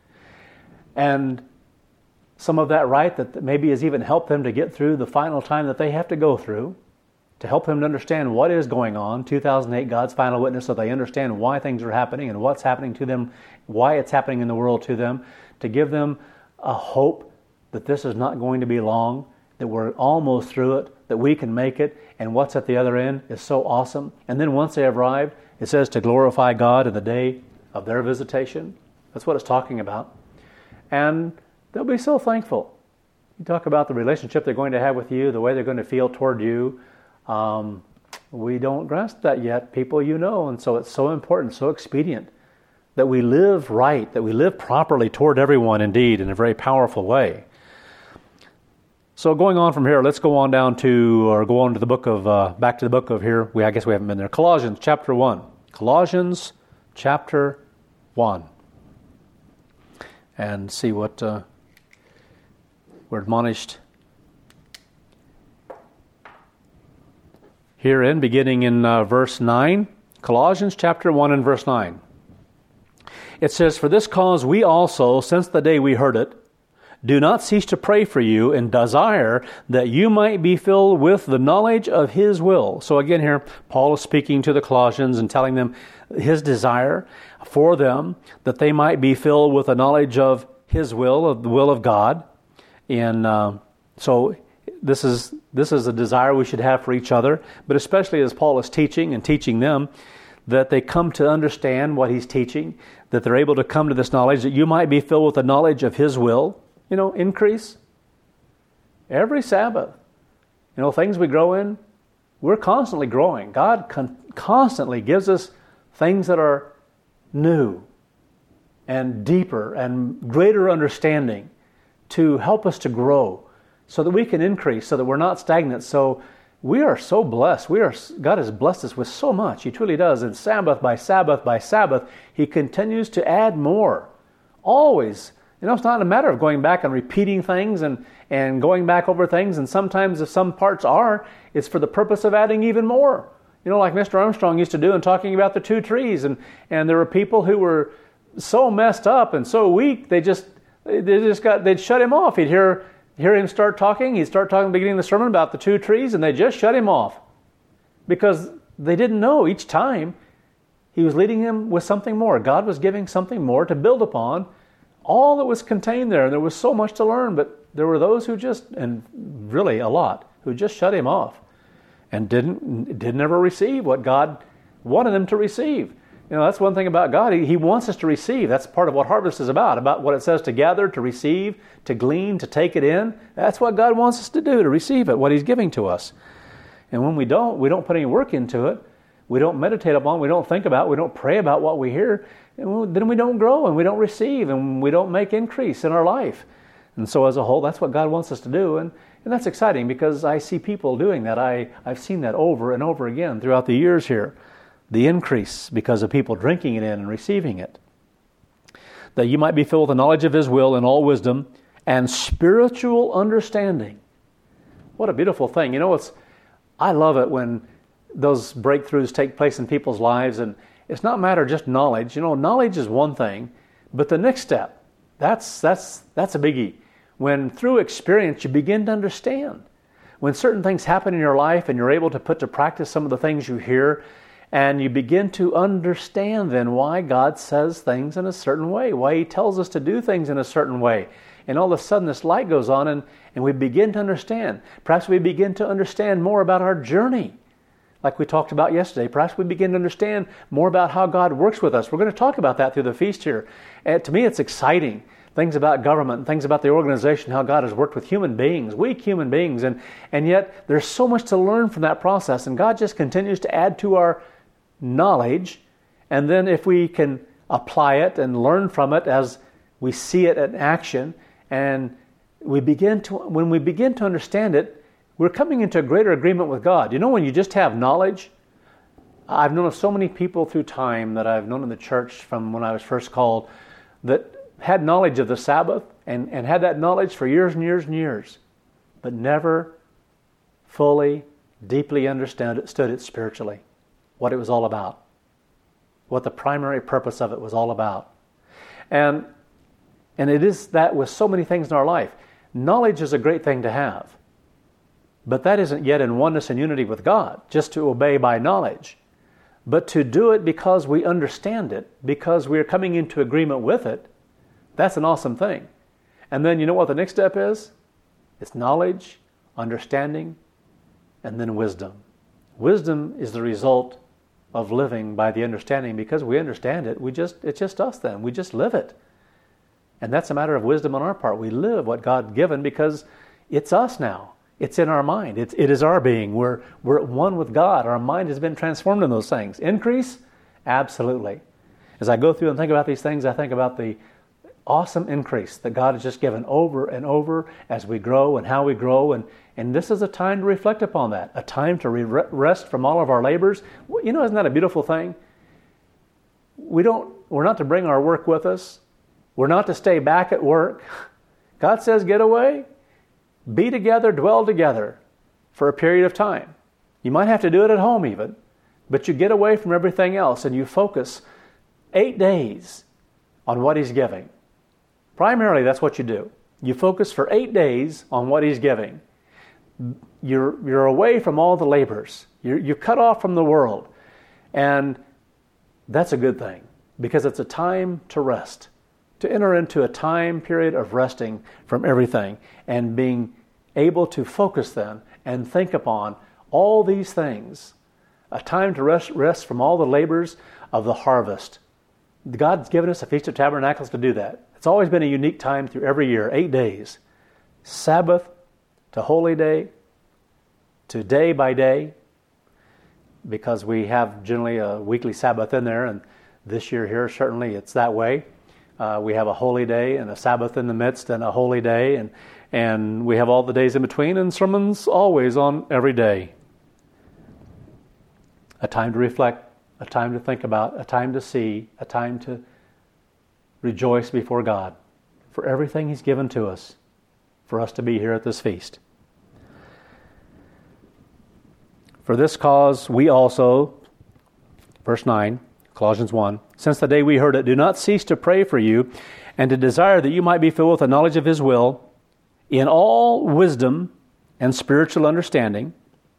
and some of that right that maybe has even helped them to get through the final time that they have to go through, to help them to understand what is going on, two thousand eight, God's final witness, so they understand why things are happening and what's happening to them, why it's happening in the world to them, to give them a hope that this is not going to be long, that we're almost through it, that we can make it, and what's at the other end is so awesome. And then once they have arrived, it says to glorify God in the day of their visitation. That's what it's talking about. And they'll be so thankful. You talk about the relationship they're going to have with you, the way they're going to feel toward you. Um, we don't grasp that yet, people you know, and so it's so important, so expedient that we live right, that we live properly toward everyone indeed in a very powerful way. So going on from here, let's go on down to, or go on to the book of, uh, back to the book of here, we I guess we haven't been there, Colossians chapter one. Colossians chapter one. And see what uh, we're admonished Herein, beginning in uh, verse nine, Colossians chapter one and verse nine. It says, "For this cause we also, since the day we heard it, do not cease to pray for you and desire that you might be filled with the knowledge of His will." So again here, Paul is speaking to the Colossians and telling them his desire for them that they might be filled with the knowledge of His will, of the will of God. And uh, so this is this is a desire we should have for each other, but especially as Paul is teaching and teaching them, that they come to understand what he's teaching, that they're able to come to this knowledge, that you might be filled with the knowledge of His will. You know, increase. Every Sabbath. You know, things we grow in, we're constantly growing. God con- constantly gives us things that are new and deeper and greater understanding to help us to grow so that we can increase, so that we're not stagnant. So we are so blessed. We are God has blessed us with so much. He truly does. And Sabbath by Sabbath by Sabbath, He continues to add more. Always. You know, it's not a matter of going back and repeating things and, and going back over things. And sometimes if some parts are, it's for the purpose of adding even more. You know, like Mister Armstrong used to do in talking about the two trees. And, and there were people who were so messed up and so weak, they just they just got they'd shut him off. He'd hear hear him start talking. He'd start talking at the beginning of the sermon about the two trees, and they just shut him off. Because they didn't know each time He was leading him with something more. God was giving something more to build upon all that was contained there. And there was so much to learn, but there were those who just, and really a lot, who just shut him off and didn't didn't ever receive what God wanted them to receive. You know, that's one thing about God. He, he wants us to receive. That's part of what harvest is about, about what it says to gather, to receive, to glean, to take it in. That's what God wants us to do, to receive it, what He's giving to us. And when we don't, we don't put any work into it. We don't meditate upon it. We don't think about it. We don't pray about what we hear. And then we don't grow and we don't receive and we don't make increase in our life. And so as a whole, that's what God wants us to do. And, and that's exciting because I see people doing that. I, I've seen that over and over again throughout the years here. The increase because of people drinking it in and receiving it. That you might be filled with the knowledge of His will and all wisdom and spiritual understanding. What a beautiful thing. You know, it's I love it when those breakthroughs take place in people's lives, and it's not a matter of just knowledge. You know, knowledge is one thing, but the next step, that's that's that's a biggie. When through experience you begin to understand. When certain things happen in your life and you're able to put to practice some of the things you hear, and you begin to understand then why God says things in a certain way, why He tells us to do things in a certain way. And all of a sudden this light goes on and, and we begin to understand. Perhaps we begin to understand more about our journey. Like we talked about yesterday, perhaps we begin to understand more about how God works with us. We're going to talk about that through the feast here. And to me it's exciting. Things about government and things about the organization, how God has worked with human beings, weak human beings. And, and yet there's so much to learn from that process. And God just continues to add to our knowledge, and then if we can apply it and learn from it as we see it in action, and we begin to, when we begin to understand it, we're coming into a greater agreement with God. You know, when you just have knowledge, I've known of so many people through time that I've known in the church from when I was first called that had knowledge of the Sabbath and, and had that knowledge for years and years and years, but never fully, deeply understood it, stood it spiritually. What it was all about, what the primary purpose of it was all about. And and it is that with so many things in our life. Knowledge is a great thing to have, but that isn't yet in oneness and unity with God, just to obey by knowledge. But to do it because we understand it, because we're coming into agreement with it, that's an awesome thing. And then you know what the next step is? It's knowledge, understanding, and then wisdom. Wisdom is the result of living by the understanding, because we understand it. We just it's just us then. We just live it. And that's a matter of wisdom on our part. We live what God given because it's us now. It's in our mind. It's, it is our being. We're, we're at one with God. Our mind has been transformed in those things. Increase? Absolutely. As I go through and think about these things, I think about the awesome increase that God has just given over and over as we grow and how we grow. And, and this is a time to reflect upon that, a time to re- rest from all of our labors. You know, isn't that a beautiful thing? We don't, we're not to bring our work with us. We're not to stay back at work. God says, get away, be together, dwell together for a period of time. You might have to do it at home even, but you get away from everything else and you focus eight days on what He's giving. Primarily, that's what you do. You focus for eight days on what He's giving. You're, you're away from all the labors. You're, you're cut off from the world. And that's a good thing, because it's a time to rest, to enter into a time period of resting from everything and being able to focus then and think upon all these things. A time to rest, rest from all the labors of the harvest. God's given us a Feast of Tabernacles to do that. It's always been a unique time through every year, eight days. Sabbath to holy day, to day by day, because we have generally a weekly Sabbath in there, and this year here certainly it's that way. Uh, we have a holy day and a Sabbath in the midst and a holy day, and, and we have all the days in between, and sermons always on every day. A time to reflect, a time to think about, a time to see, a time to rejoice before God for everything He's given to us, for us to be here at this feast. For this cause we also, verse nine, Colossians one, since the day we heard it, do not cease to pray for you and to desire that you might be filled with the knowledge of His will in all wisdom and spiritual understanding,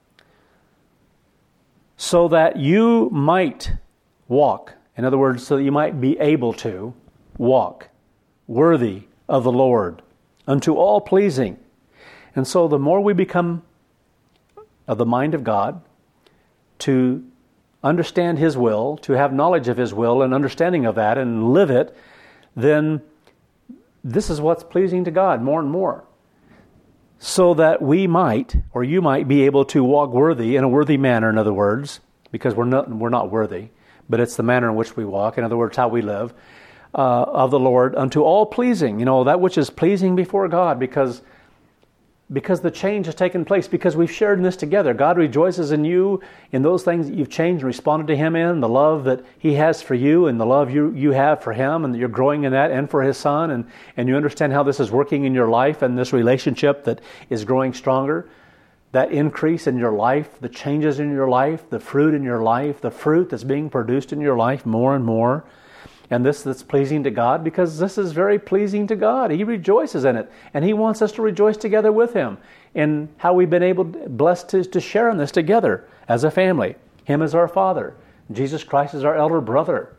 so that you might walk, in other words, so that you might be able to walk worthy of the Lord, unto all pleasing. And so the more we become of the mind of God, to understand His will, to have knowledge of His will and understanding of that and live it, then this is what's pleasing to God more and more. So that we might, or you might be able to walk worthy, in a worthy manner, in other words, because we're not, we're not worthy, but it's the manner in which we walk, in other words, how we live, uh, of the Lord, unto all pleasing, you know, that which is pleasing before God, because Because the change has taken place, because we've shared in this together. God rejoices in you, in those things that you've changed and responded to Him in, the love that He has for you and the love you, you have for Him, and that you're growing in that and for His Son, and, and you understand how this is working in your life and this relationship that is growing stronger. That increase in your life, the changes in your life, the fruit in your life, the fruit that's being produced in your life more and more. And this that's pleasing to God, because this is very pleasing to God. He rejoices in it. And He wants us to rejoice together with Him in how we've been able, blessed to, to share in this together as a family. Him as our Father. Jesus Christ is our elder brother.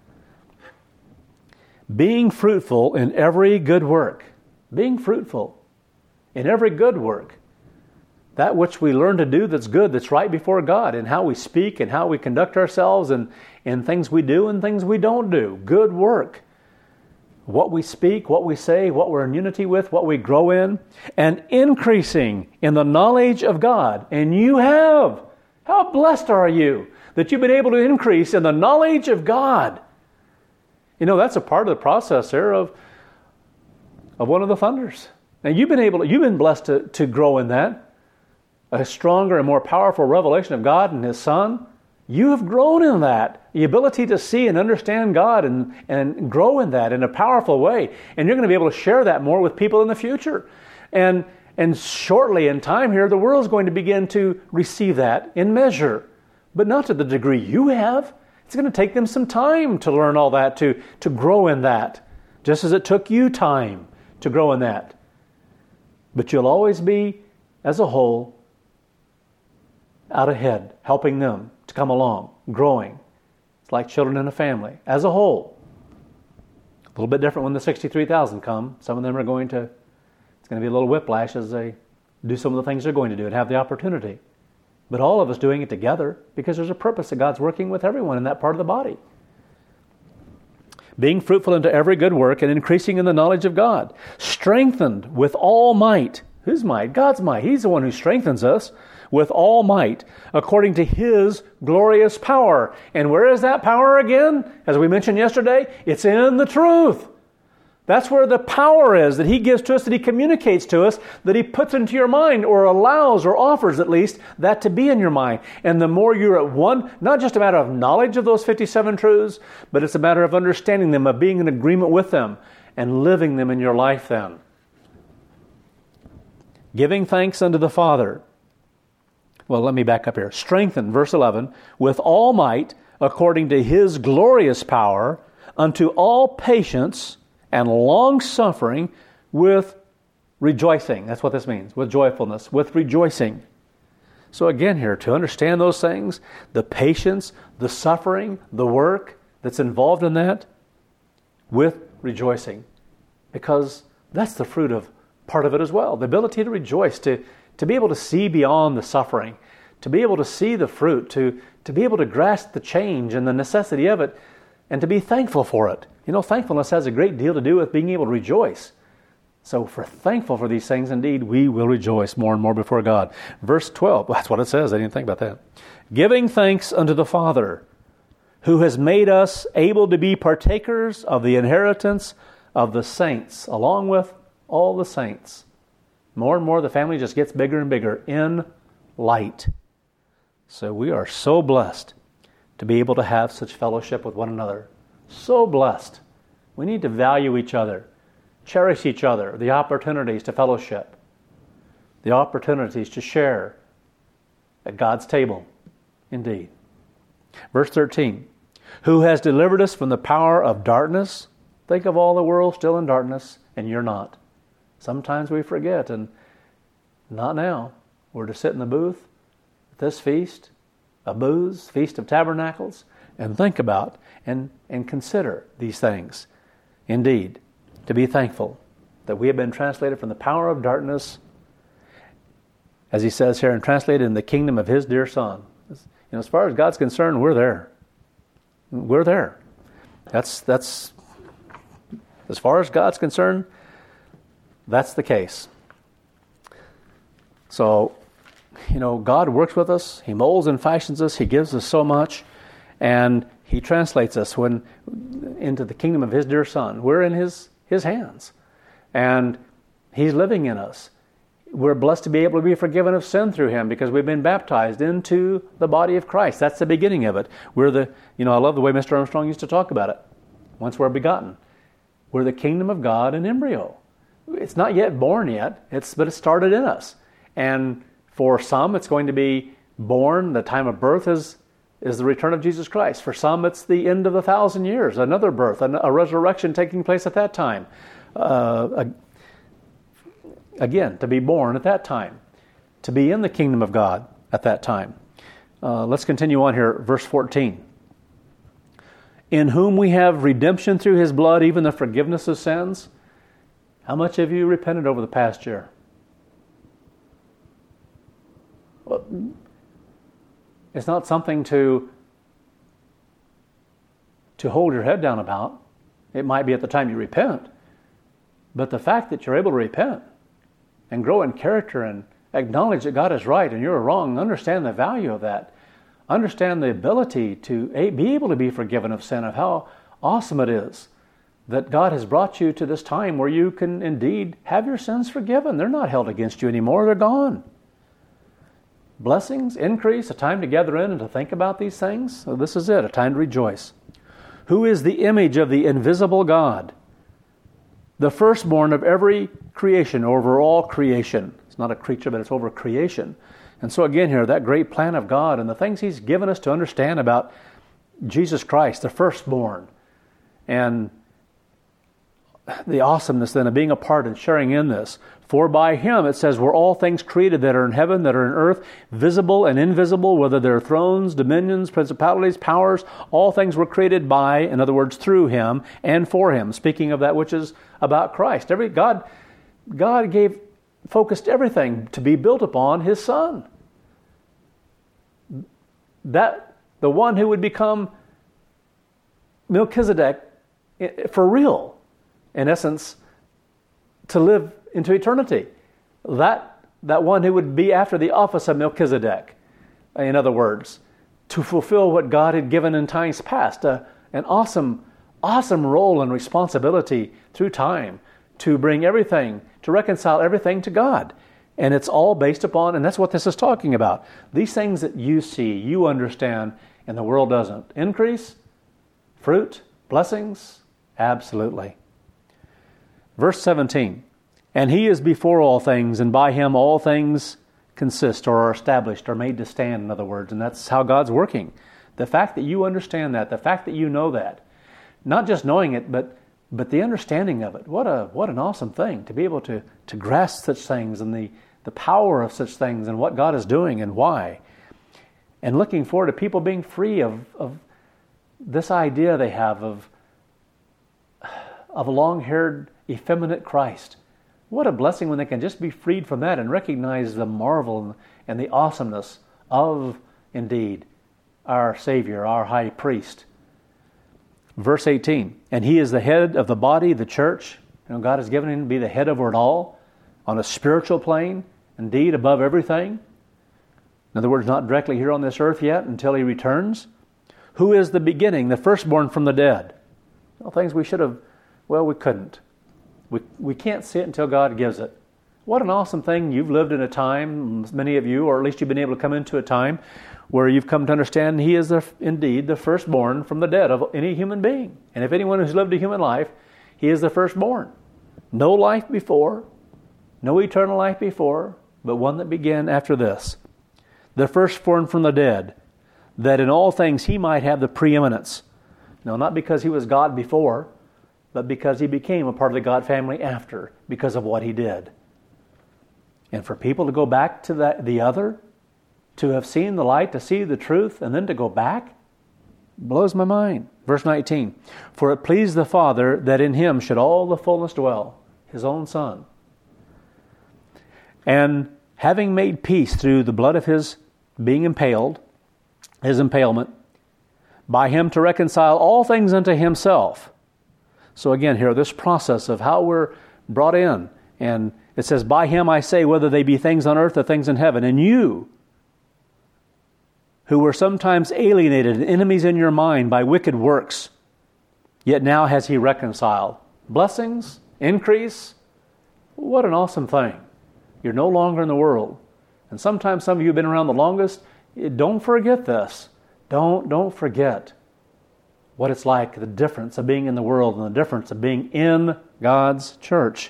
Being fruitful in every good work. Being fruitful in every good work. That which we learn to do that's good, that's right before God, and how we speak and how we conduct ourselves, and, and things we do and things we don't do. Good work. What we speak, what we say, what we're in unity with, what we grow in, and increasing in the knowledge of God. And you have. How blessed are you that you've been able to increase in the knowledge of God. You know, that's a part of the process there of, of one of the thunders. And you've been able to, you've been blessed to, to grow in that. A stronger and more powerful revelation of God and His Son. You have grown in that. The ability to see and understand God and, and grow in that in a powerful way. And you're going to be able to share that more with people in the future. And, and shortly in time here, the world's going to begin to receive that in measure. But not to the degree you have. It's going to take them some time to learn all that, to, to grow in that. Just as it took you time to grow in that. But you'll always be, as a whole, out ahead, helping them to come along, growing. It's like children in a family, as a whole. A little bit different when the sixty-three thousand come. Some of them are going to, it's going to be a little whiplash as they do some of the things they're going to do and have the opportunity. But all of us doing it together, because there's a purpose that God's working with everyone in that part of the body. Being fruitful into every good work and increasing in the knowledge of God. Strengthened with all might. Whose might? God's might. He's the one who strengthens us. With all might, according to His glorious power. And where is that power again? As we mentioned yesterday, it's in the truth. That's where the power is that He gives to us, that He communicates to us, that He puts into your mind, or allows, or offers at least, that to be in your mind. And the more you're at one, not just a matter of knowledge of those fifty-seven truths, but it's a matter of understanding them, of being in agreement with them, and living them in your life then. Giving thanks unto the Father, Well, let me back up here. Strengthen, verse eleven, with all might, according to his glorious power, unto all patience and long-suffering with rejoicing. That's what this means, with joyfulness, with rejoicing. So again here, to understand those things, the patience, the suffering, the work that's involved in that, with rejoicing. Because that's the fruit of part of it as well. The ability to rejoice, to, to be able to see beyond the suffering, to be able to see the fruit, to, to be able to grasp the change and the necessity of it, and to be thankful for it. You know, thankfulness has a great deal to do with being able to rejoice. So if we're thankful for these things, indeed, we will rejoice more and more before God. Verse twelve, that's what it says. I didn't think about that. Giving thanks unto the Father, who has made us able to be partakers of the inheritance of the saints, along with all the saints. More and more, the family just gets bigger and bigger in light. So we are so blessed to be able to have such fellowship with one another. So blessed. We need to value each other, cherish each other, the opportunities to fellowship, the opportunities to share at God's table, indeed. Verse thirteen, who has delivered us from the power of darkness. Think of all the world still in darkness, and you're not. Sometimes we forget, and not now. We're to sit in the booth at this feast of booths, Feast of Tabernacles, and think about and, and consider these things. Indeed, to be thankful that we have been translated from the power of darkness, as he says here, and translated in the kingdom of his dear Son. You know, as far as God's concerned, we're there. We're there. That's that's as far as God's concerned, that's the case. So, you know, God works with us. He molds and fashions us. He gives us so much, and He translates us when into the kingdom of His dear Son. We're in His His hands, and He's living in us. We're blessed to be able to be forgiven of sin through Him because we've been baptized into the body of Christ. That's the beginning of it. We're the, you know, I love the way Mister Armstrong used to talk about it. Once we're begotten, we're the kingdom of God in embryo. It's not yet born yet, it's but it started in us. And for some, it's going to be born. The time of birth is is the return of Jesus Christ. For some, it's the end of the thousand years, another birth, a resurrection taking place at that time. Uh, again, to be born at that time, to be in the kingdom of God at that time. Uh, let's continue on here, verse fourteen. In whom we have redemption through His blood, even the forgiveness of sins. How much have you repented over the past year? Well, it's not something to, to hold your head down about. It might be at the time you repent. But the fact that you're able to repent and grow in character and acknowledge that God is right and you're wrong, understand the value of that. Understand the ability to be able to be forgiven of sin, of how awesome it is that God has brought you to this time where you can indeed have your sins forgiven. They're not held against you anymore. They're gone. Blessings, increase, a time to gather in and to think about these things. So this is it, a time to rejoice. Who is the image of the invisible God, the firstborn of every creation, over all creation. It's not a creature, but it's over creation. And so again here, that great plan of God and the things He's given us to understand about Jesus Christ, the firstborn, and the awesomeness then of being a part and sharing in this. For by Him, it says, were all things created that are in heaven, that are in earth, visible and invisible, whether they're thrones, dominions, principalities, powers, all things were created by, in other words, through Him and for Him. Speaking of that which is about Christ. Every God, God gave focused everything to be built upon His Son. That the one who would become Melchizedek for real, in essence, to live into eternity. That that one who would be after the office of Melchizedek, in other words, to fulfill what God had given in times past, uh, an awesome, awesome role and responsibility through time to bring everything, to reconcile everything to God. And it's all based upon, and that's what this is talking about. These things that you see, you understand, and the world doesn't. Increase, fruit, blessings, absolutely. Verse seventeen, and He is before all things, and by Him all things consist or are established or made to stand, in other words. And that's how God's working. The fact that you understand that, the fact that you know that, not just knowing it, but but the understanding of it. What a what an awesome thing to be able to, to grasp such things and the, the power of such things and what God is doing and why. And looking forward to people being free of, of this idea they have of, of a long-haired, effeminate Christ. What a blessing when they can just be freed from that and recognize the marvel and the awesomeness of, indeed, our Savior, our High Priest. Verse eighteen, and He is the head of the body, the church. You know, God has given Him to be the head over it all, on a spiritual plane, indeed above everything. In other words, not directly here on this earth yet until He returns. Who is the beginning, the firstborn from the dead? Well, things we should have, well, we couldn't. We, we can't see it until God gives it. What an awesome thing. You've lived in a time, many of you, or at least you've been able to come into a time where you've come to understand He is the, indeed the firstborn from the dead of any human being. And if anyone who's lived a human life, He is the firstborn. No life before, no eternal life before, but one that began after this. The firstborn from the dead, that in all things He might have the preeminence. No, not because He was God before, but because He became a part of the God family after, because of what He did. And for people to go back to that, the other, to have seen the light, to see the truth, and then to go back, blows my mind. Verse nineteen, for it pleased the Father that in Him should all the fullness dwell, His own Son. And having made peace through the blood of His being impaled, His impalement, by Him to reconcile all things unto Himself. So again here, this process of how we're brought in, and it says, by Him I say, whether they be things on earth or things in heaven, and you, who were sometimes alienated and enemies in your mind by wicked works, yet now has He reconciled. Blessings, increase, what an awesome thing. You're no longer in the world. And sometimes some of you have been around the longest. Don't forget this. Don't, don't forget what it's like, the difference of being in the world and the difference of being in God's church.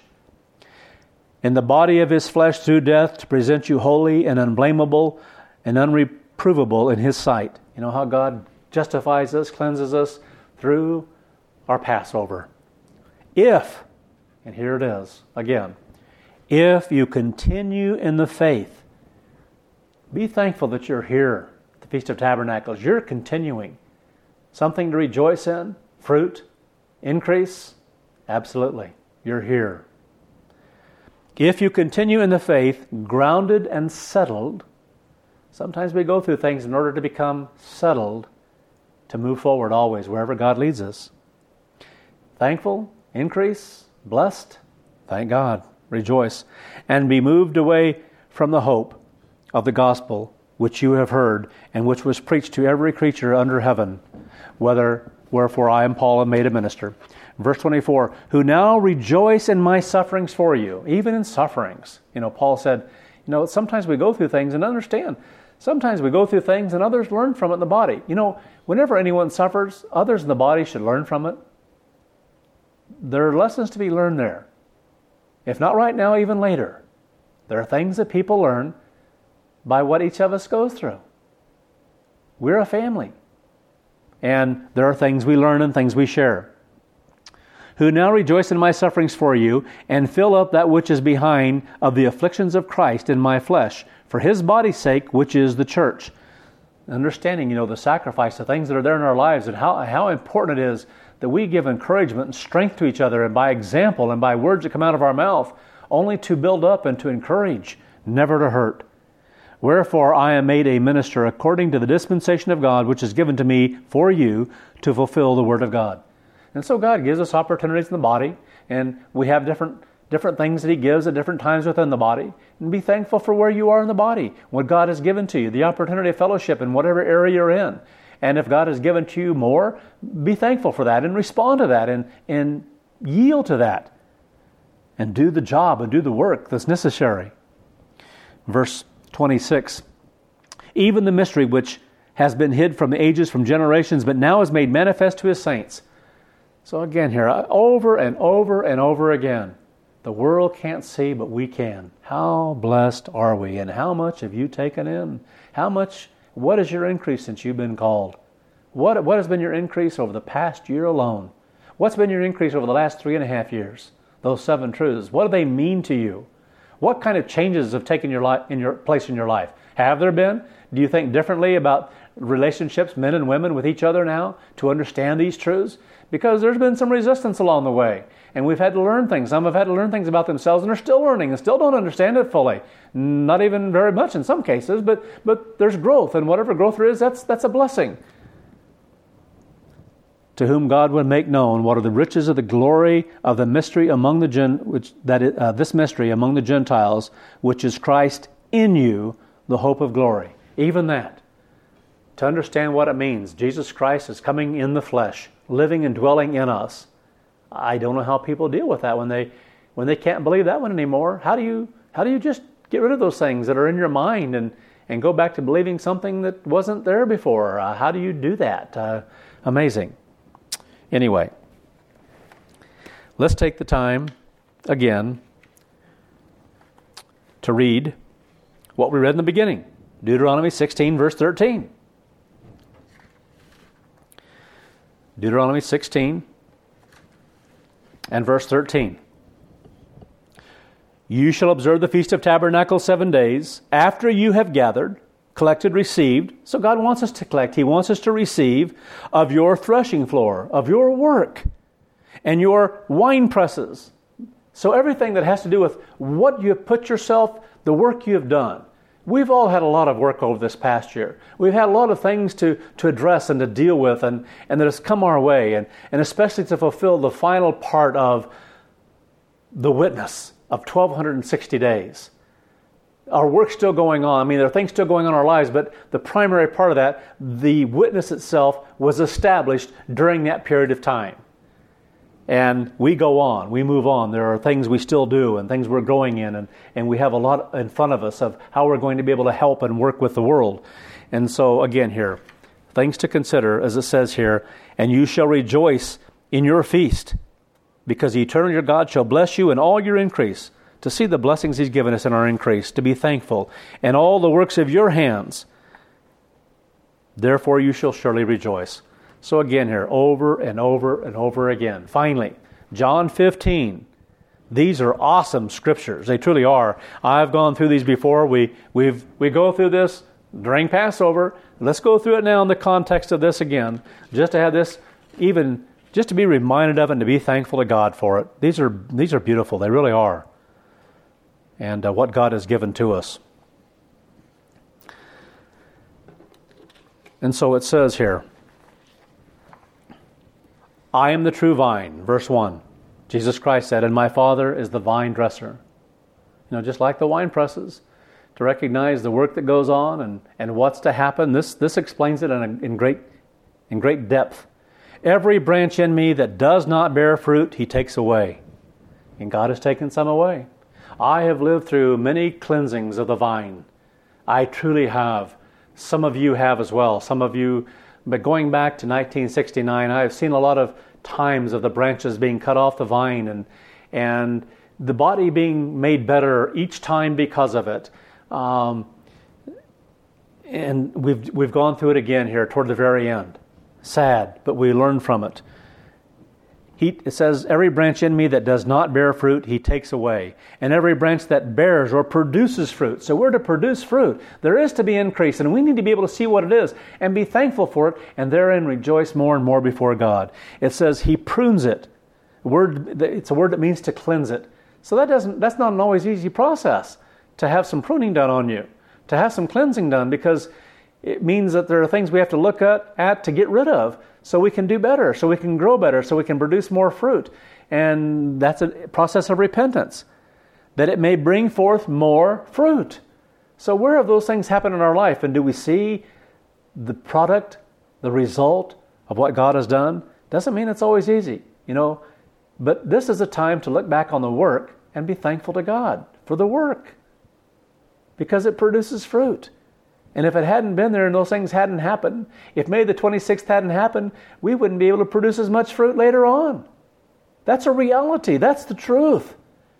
In the body of His flesh through death to present you holy and unblameable and unreprovable in His sight. You know how God justifies us, cleanses us through our Passover. If, and here it is again, if you continue in the faith, be thankful that you're here at the Feast of Tabernacles. You're continuing. Something to rejoice in, fruit, increase, absolutely. You're here. If you continue in the faith, grounded and settled, sometimes we go through things in order to become settled, to move forward always, wherever God leads us. Thankful, increase, blessed, thank God, rejoice, and be moved away from the hope of the gospel which you have heard, and which was preached to every creature under heaven, whether wherefore I am Paul and made a minister. Verse twenty-four, who now rejoice in my sufferings for you, even in sufferings. You know, Paul said, you know, sometimes we go through things and understand. Sometimes we go through things and others learn from it in the body. You know, whenever anyone suffers, others in the body should learn from it. There are lessons to be learned there. If not right now, even later. There are things that people learn by what each of us goes through. We're a family. And there are things we learn and things we share. Who now rejoice in my sufferings for you, and fill up that which is behind of the afflictions of Christ in my flesh, for His body's sake, which is the church. Understanding, you know, the sacrifice, the things that are there in our lives, and how, how important it is that we give encouragement and strength to each other, and by example and by words that come out of our mouth, only to build up and to encourage, never to hurt. Wherefore I am made a minister according to the dispensation of God, which is given to me for you to fulfill the word of God. And so God gives us opportunities in the body, and we have different different things that He gives at different times within the body. And be thankful for where you are in the body, what God has given to you, the opportunity of fellowship in whatever area you're in. And if God has given to you more, be thankful for that and respond to that and, and yield to that. And do the job and do the work that's necessary. Verse twenty-six, even the mystery which has been hid from the ages, from generations, but now is made manifest to His saints. So again here, over and over and over again, The world can't see, but we can. How blessed are we? And how much have you taken in? How much, what is your increase since you've been called? What, what has been your increase over the past year alone? What's been your increase over the last three and a half years? Those seven truths. What do they mean to you? What kind of changes have taken your life in your place in your life? Have there been? Do you think differently about relationships, men and women, with each other now to understand these truths? Because there's been some resistance along the way, and we've had to learn things. Some have had to learn things about themselves and are still learning and still don't understand it fully. Not even very much in some cases, but but there's growth, and whatever growth there is, that's that's a blessing. To whom God would make known what are the riches of the glory of the mystery among the gen, which that is, uh, this mystery among the Gentiles, which is Christ in you, the hope of glory. Even that, to understand what it means, Jesus Christ is coming in the flesh, living and dwelling in us. I don't know how people deal with that when they when they can't believe that one anymore. How do you how do you just get rid of those things that are in your mind and and go back to believing something that wasn't there before? Uh, how do you do that? Uh, amazing. Anyway, let's take the time again to read what we read in the beginning. Deuteronomy sixteen, verse thirteen. Deuteronomy sixteen and verse thirteen. You shall observe the Feast of Tabernacles seven days after you have gathered, collected, received. So God wants us to collect. He wants us to receive of your threshing floor, of your work, and your wine presses. So everything that has to do with what you have put yourself, the work you have done. We've all had a lot of work over this past year. We've had a lot of things to, to address and to deal with, and, and that has come our way, and, and especially to fulfill the final part of the witness of twelve sixty days. Our work's still going on. I mean, there are things still going on in our lives, but the primary part of that, the witness itself, was established during that period of time. And we go on, we move on. There are things we still do and things we're growing in, and, and we have a lot in front of us of how we're going to be able to help and work with the world. And so, again here, things to consider, as it says here, and you shall rejoice in your feast, because the eternal your God shall bless you in all your increase, to see the blessings He's given us in our increase, to be thankful, and all the works of your hands. Therefore you shall surely rejoice. So again here, over and over and over again. Finally, John fifteen. These are awesome scriptures. They truly are. I've gone through these before. We we've we go through this during Passover. Let's go through it now in the context of this again, just to have this even just to be reminded of it and to be thankful to God for it. These are these are beautiful. They really are. And uh, what God has given to us. And so it says here, I am the true vine, verse one. Jesus Christ said, and my Father is the vine dresser. You know, just like the wine presses, to recognize the work that goes on and, and what's to happen. This this explains it in, a, in great in great depth. Every branch in me that does not bear fruit, He takes away. And God has taken some away. I have lived through many cleansings of the vine. I truly have. Some of you have as well. Some of you, but going back to nineteen sixty-nine, I have seen a lot of times of the branches being cut off the vine and and the body being made better each time because of it. Um, and we've we've gone through it again here toward the very end. Sad, but we learn from it. He, it says, every branch in me that does not bear fruit, He takes away. And every branch that bears or produces fruit. So we're to produce fruit. There is to be increase, and we need to be able to see what it is and be thankful for it, and therein rejoice more and more before God. It says He prunes it. Word, it's a word that means to cleanse it. So that doesn't. That's not an always easy process, to have some pruning done on you, to have some cleansing done, because it means that there are things we have to look at, at to get rid of, so we can do better, so we can grow better, so we can produce more fruit. And that's a process of repentance, that it may bring forth more fruit. So where have those things happened in our life? And do we see the product, the result of what God has done? Doesn't mean it's always easy, you know. But this is a time to look back on the work and be thankful to God for the work, because it produces fruit. And if it hadn't been there and those things hadn't happened, if May the twenty-sixth hadn't happened, we wouldn't be able to produce as much fruit later on. That's a reality. That's the truth.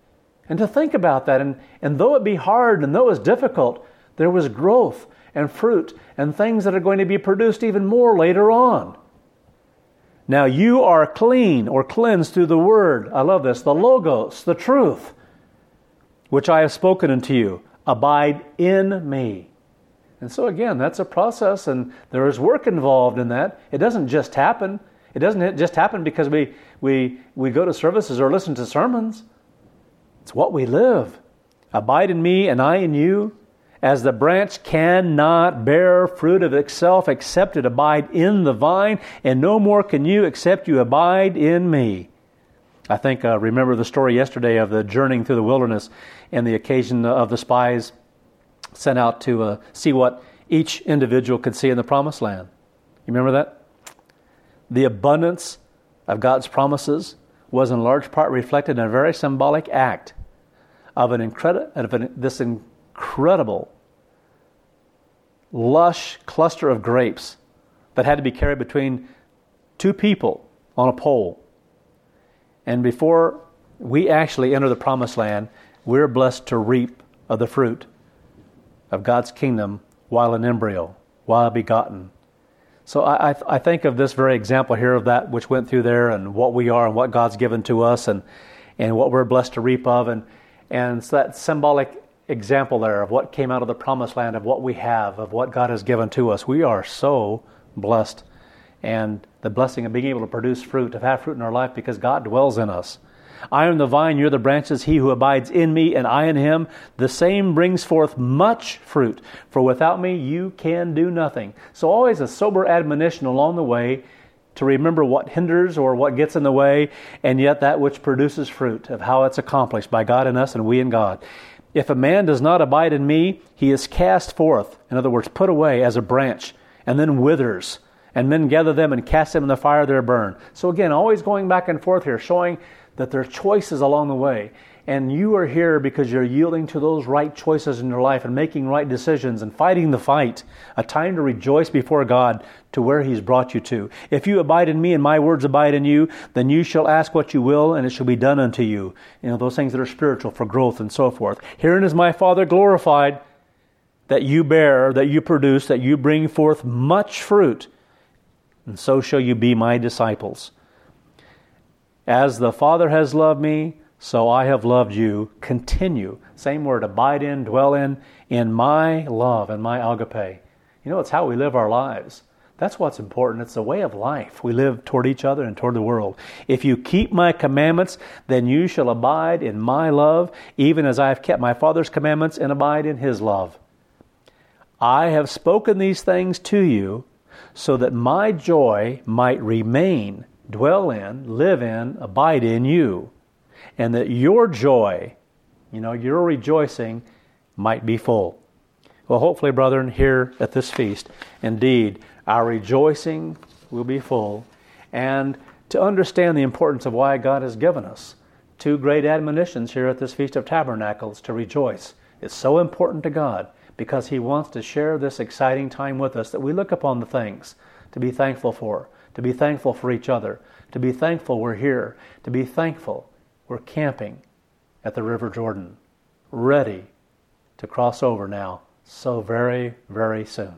And to think about that, and, and though it be hard and though it's difficult, there was growth and fruit and things that are going to be produced even more later on. Now you are clean or cleansed through the word. I love this. The Logos, the truth, which I have spoken unto you. Abide in me. And so again, that's a process, and there is work involved in that. It doesn't just happen. It doesn't just happen because we, we, we go to services or listen to sermons. It's what we live. Abide in me and I in you. As the branch cannot bear fruit of itself except it abide in the vine, and no more can you except you abide in me. I think, uh, remember the story yesterday of the journeying through the wilderness and the occasion of the spies sent out to uh, see what each individual could see in the promised land. You remember that? The abundance of God's promises was in large part reflected in a very symbolic act of an incredible, of an, this incredible, lush cluster of grapes that had to be carried between two people on a pole. And before we actually enter the promised land, we're blessed to reap of the fruit of God's kingdom while in embryo, while begotten. So I, I, I think of this very example here of that which went through there and what we are and what God's given to us and, and what we're blessed to reap of. And, and so that symbolic example there of what came out of the promised land, of what we have, of what God has given to us. We are so blessed. And the blessing of being able to produce fruit, to have fruit in our life because God dwells in us. I am the vine, you're the branches. He who abides in me and I in him, the same brings forth much fruit. For without me you can do nothing. So always a sober admonition along the way to remember what hinders or what gets in the way, and yet that which produces fruit, of how it's accomplished by God in us and we in God. If a man does not abide in me, he is cast forth, in other words, put away as a branch, and then withers. And men gather them and cast them in the fire, they're burned. So again, always going back and forth here, showing that there are choices along the way. And you are here because you're yielding to those right choices in your life and making right decisions and fighting the fight. A time to rejoice before God to where He's brought you to. If you abide in me and my words abide in you, then you shall ask what you will and it shall be done unto you. You know, those things that are spiritual for growth and so forth. Herein is my Father glorified, that you bear, that you produce, that you bring forth much fruit, and so shall you be my disciples. As the Father has loved me, so I have loved you. Continue. Same word, abide in, dwell in, in my love and my agape. You know, it's how we live our lives. That's what's important. It's the way of life. We live toward each other and toward the world. If you keep my commandments, then you shall abide in my love, even as I have kept my Father's commandments and abide in His love. I have spoken these things to you, so that my joy might remain, dwell in, live in, abide in you, and that your joy, you know, your rejoicing, might be full. Well, hopefully, brethren, here at this feast, indeed, our rejoicing will be full, and to understand the importance of why God has given us two great admonitions here at this Feast of Tabernacles to rejoice. It's so important to God, because He wants to share this exciting time with us, that we look upon the things to be thankful for, to be thankful for each other, to be thankful we're here, to be thankful we're camping at the River Jordan, ready to cross over now so very, very soon.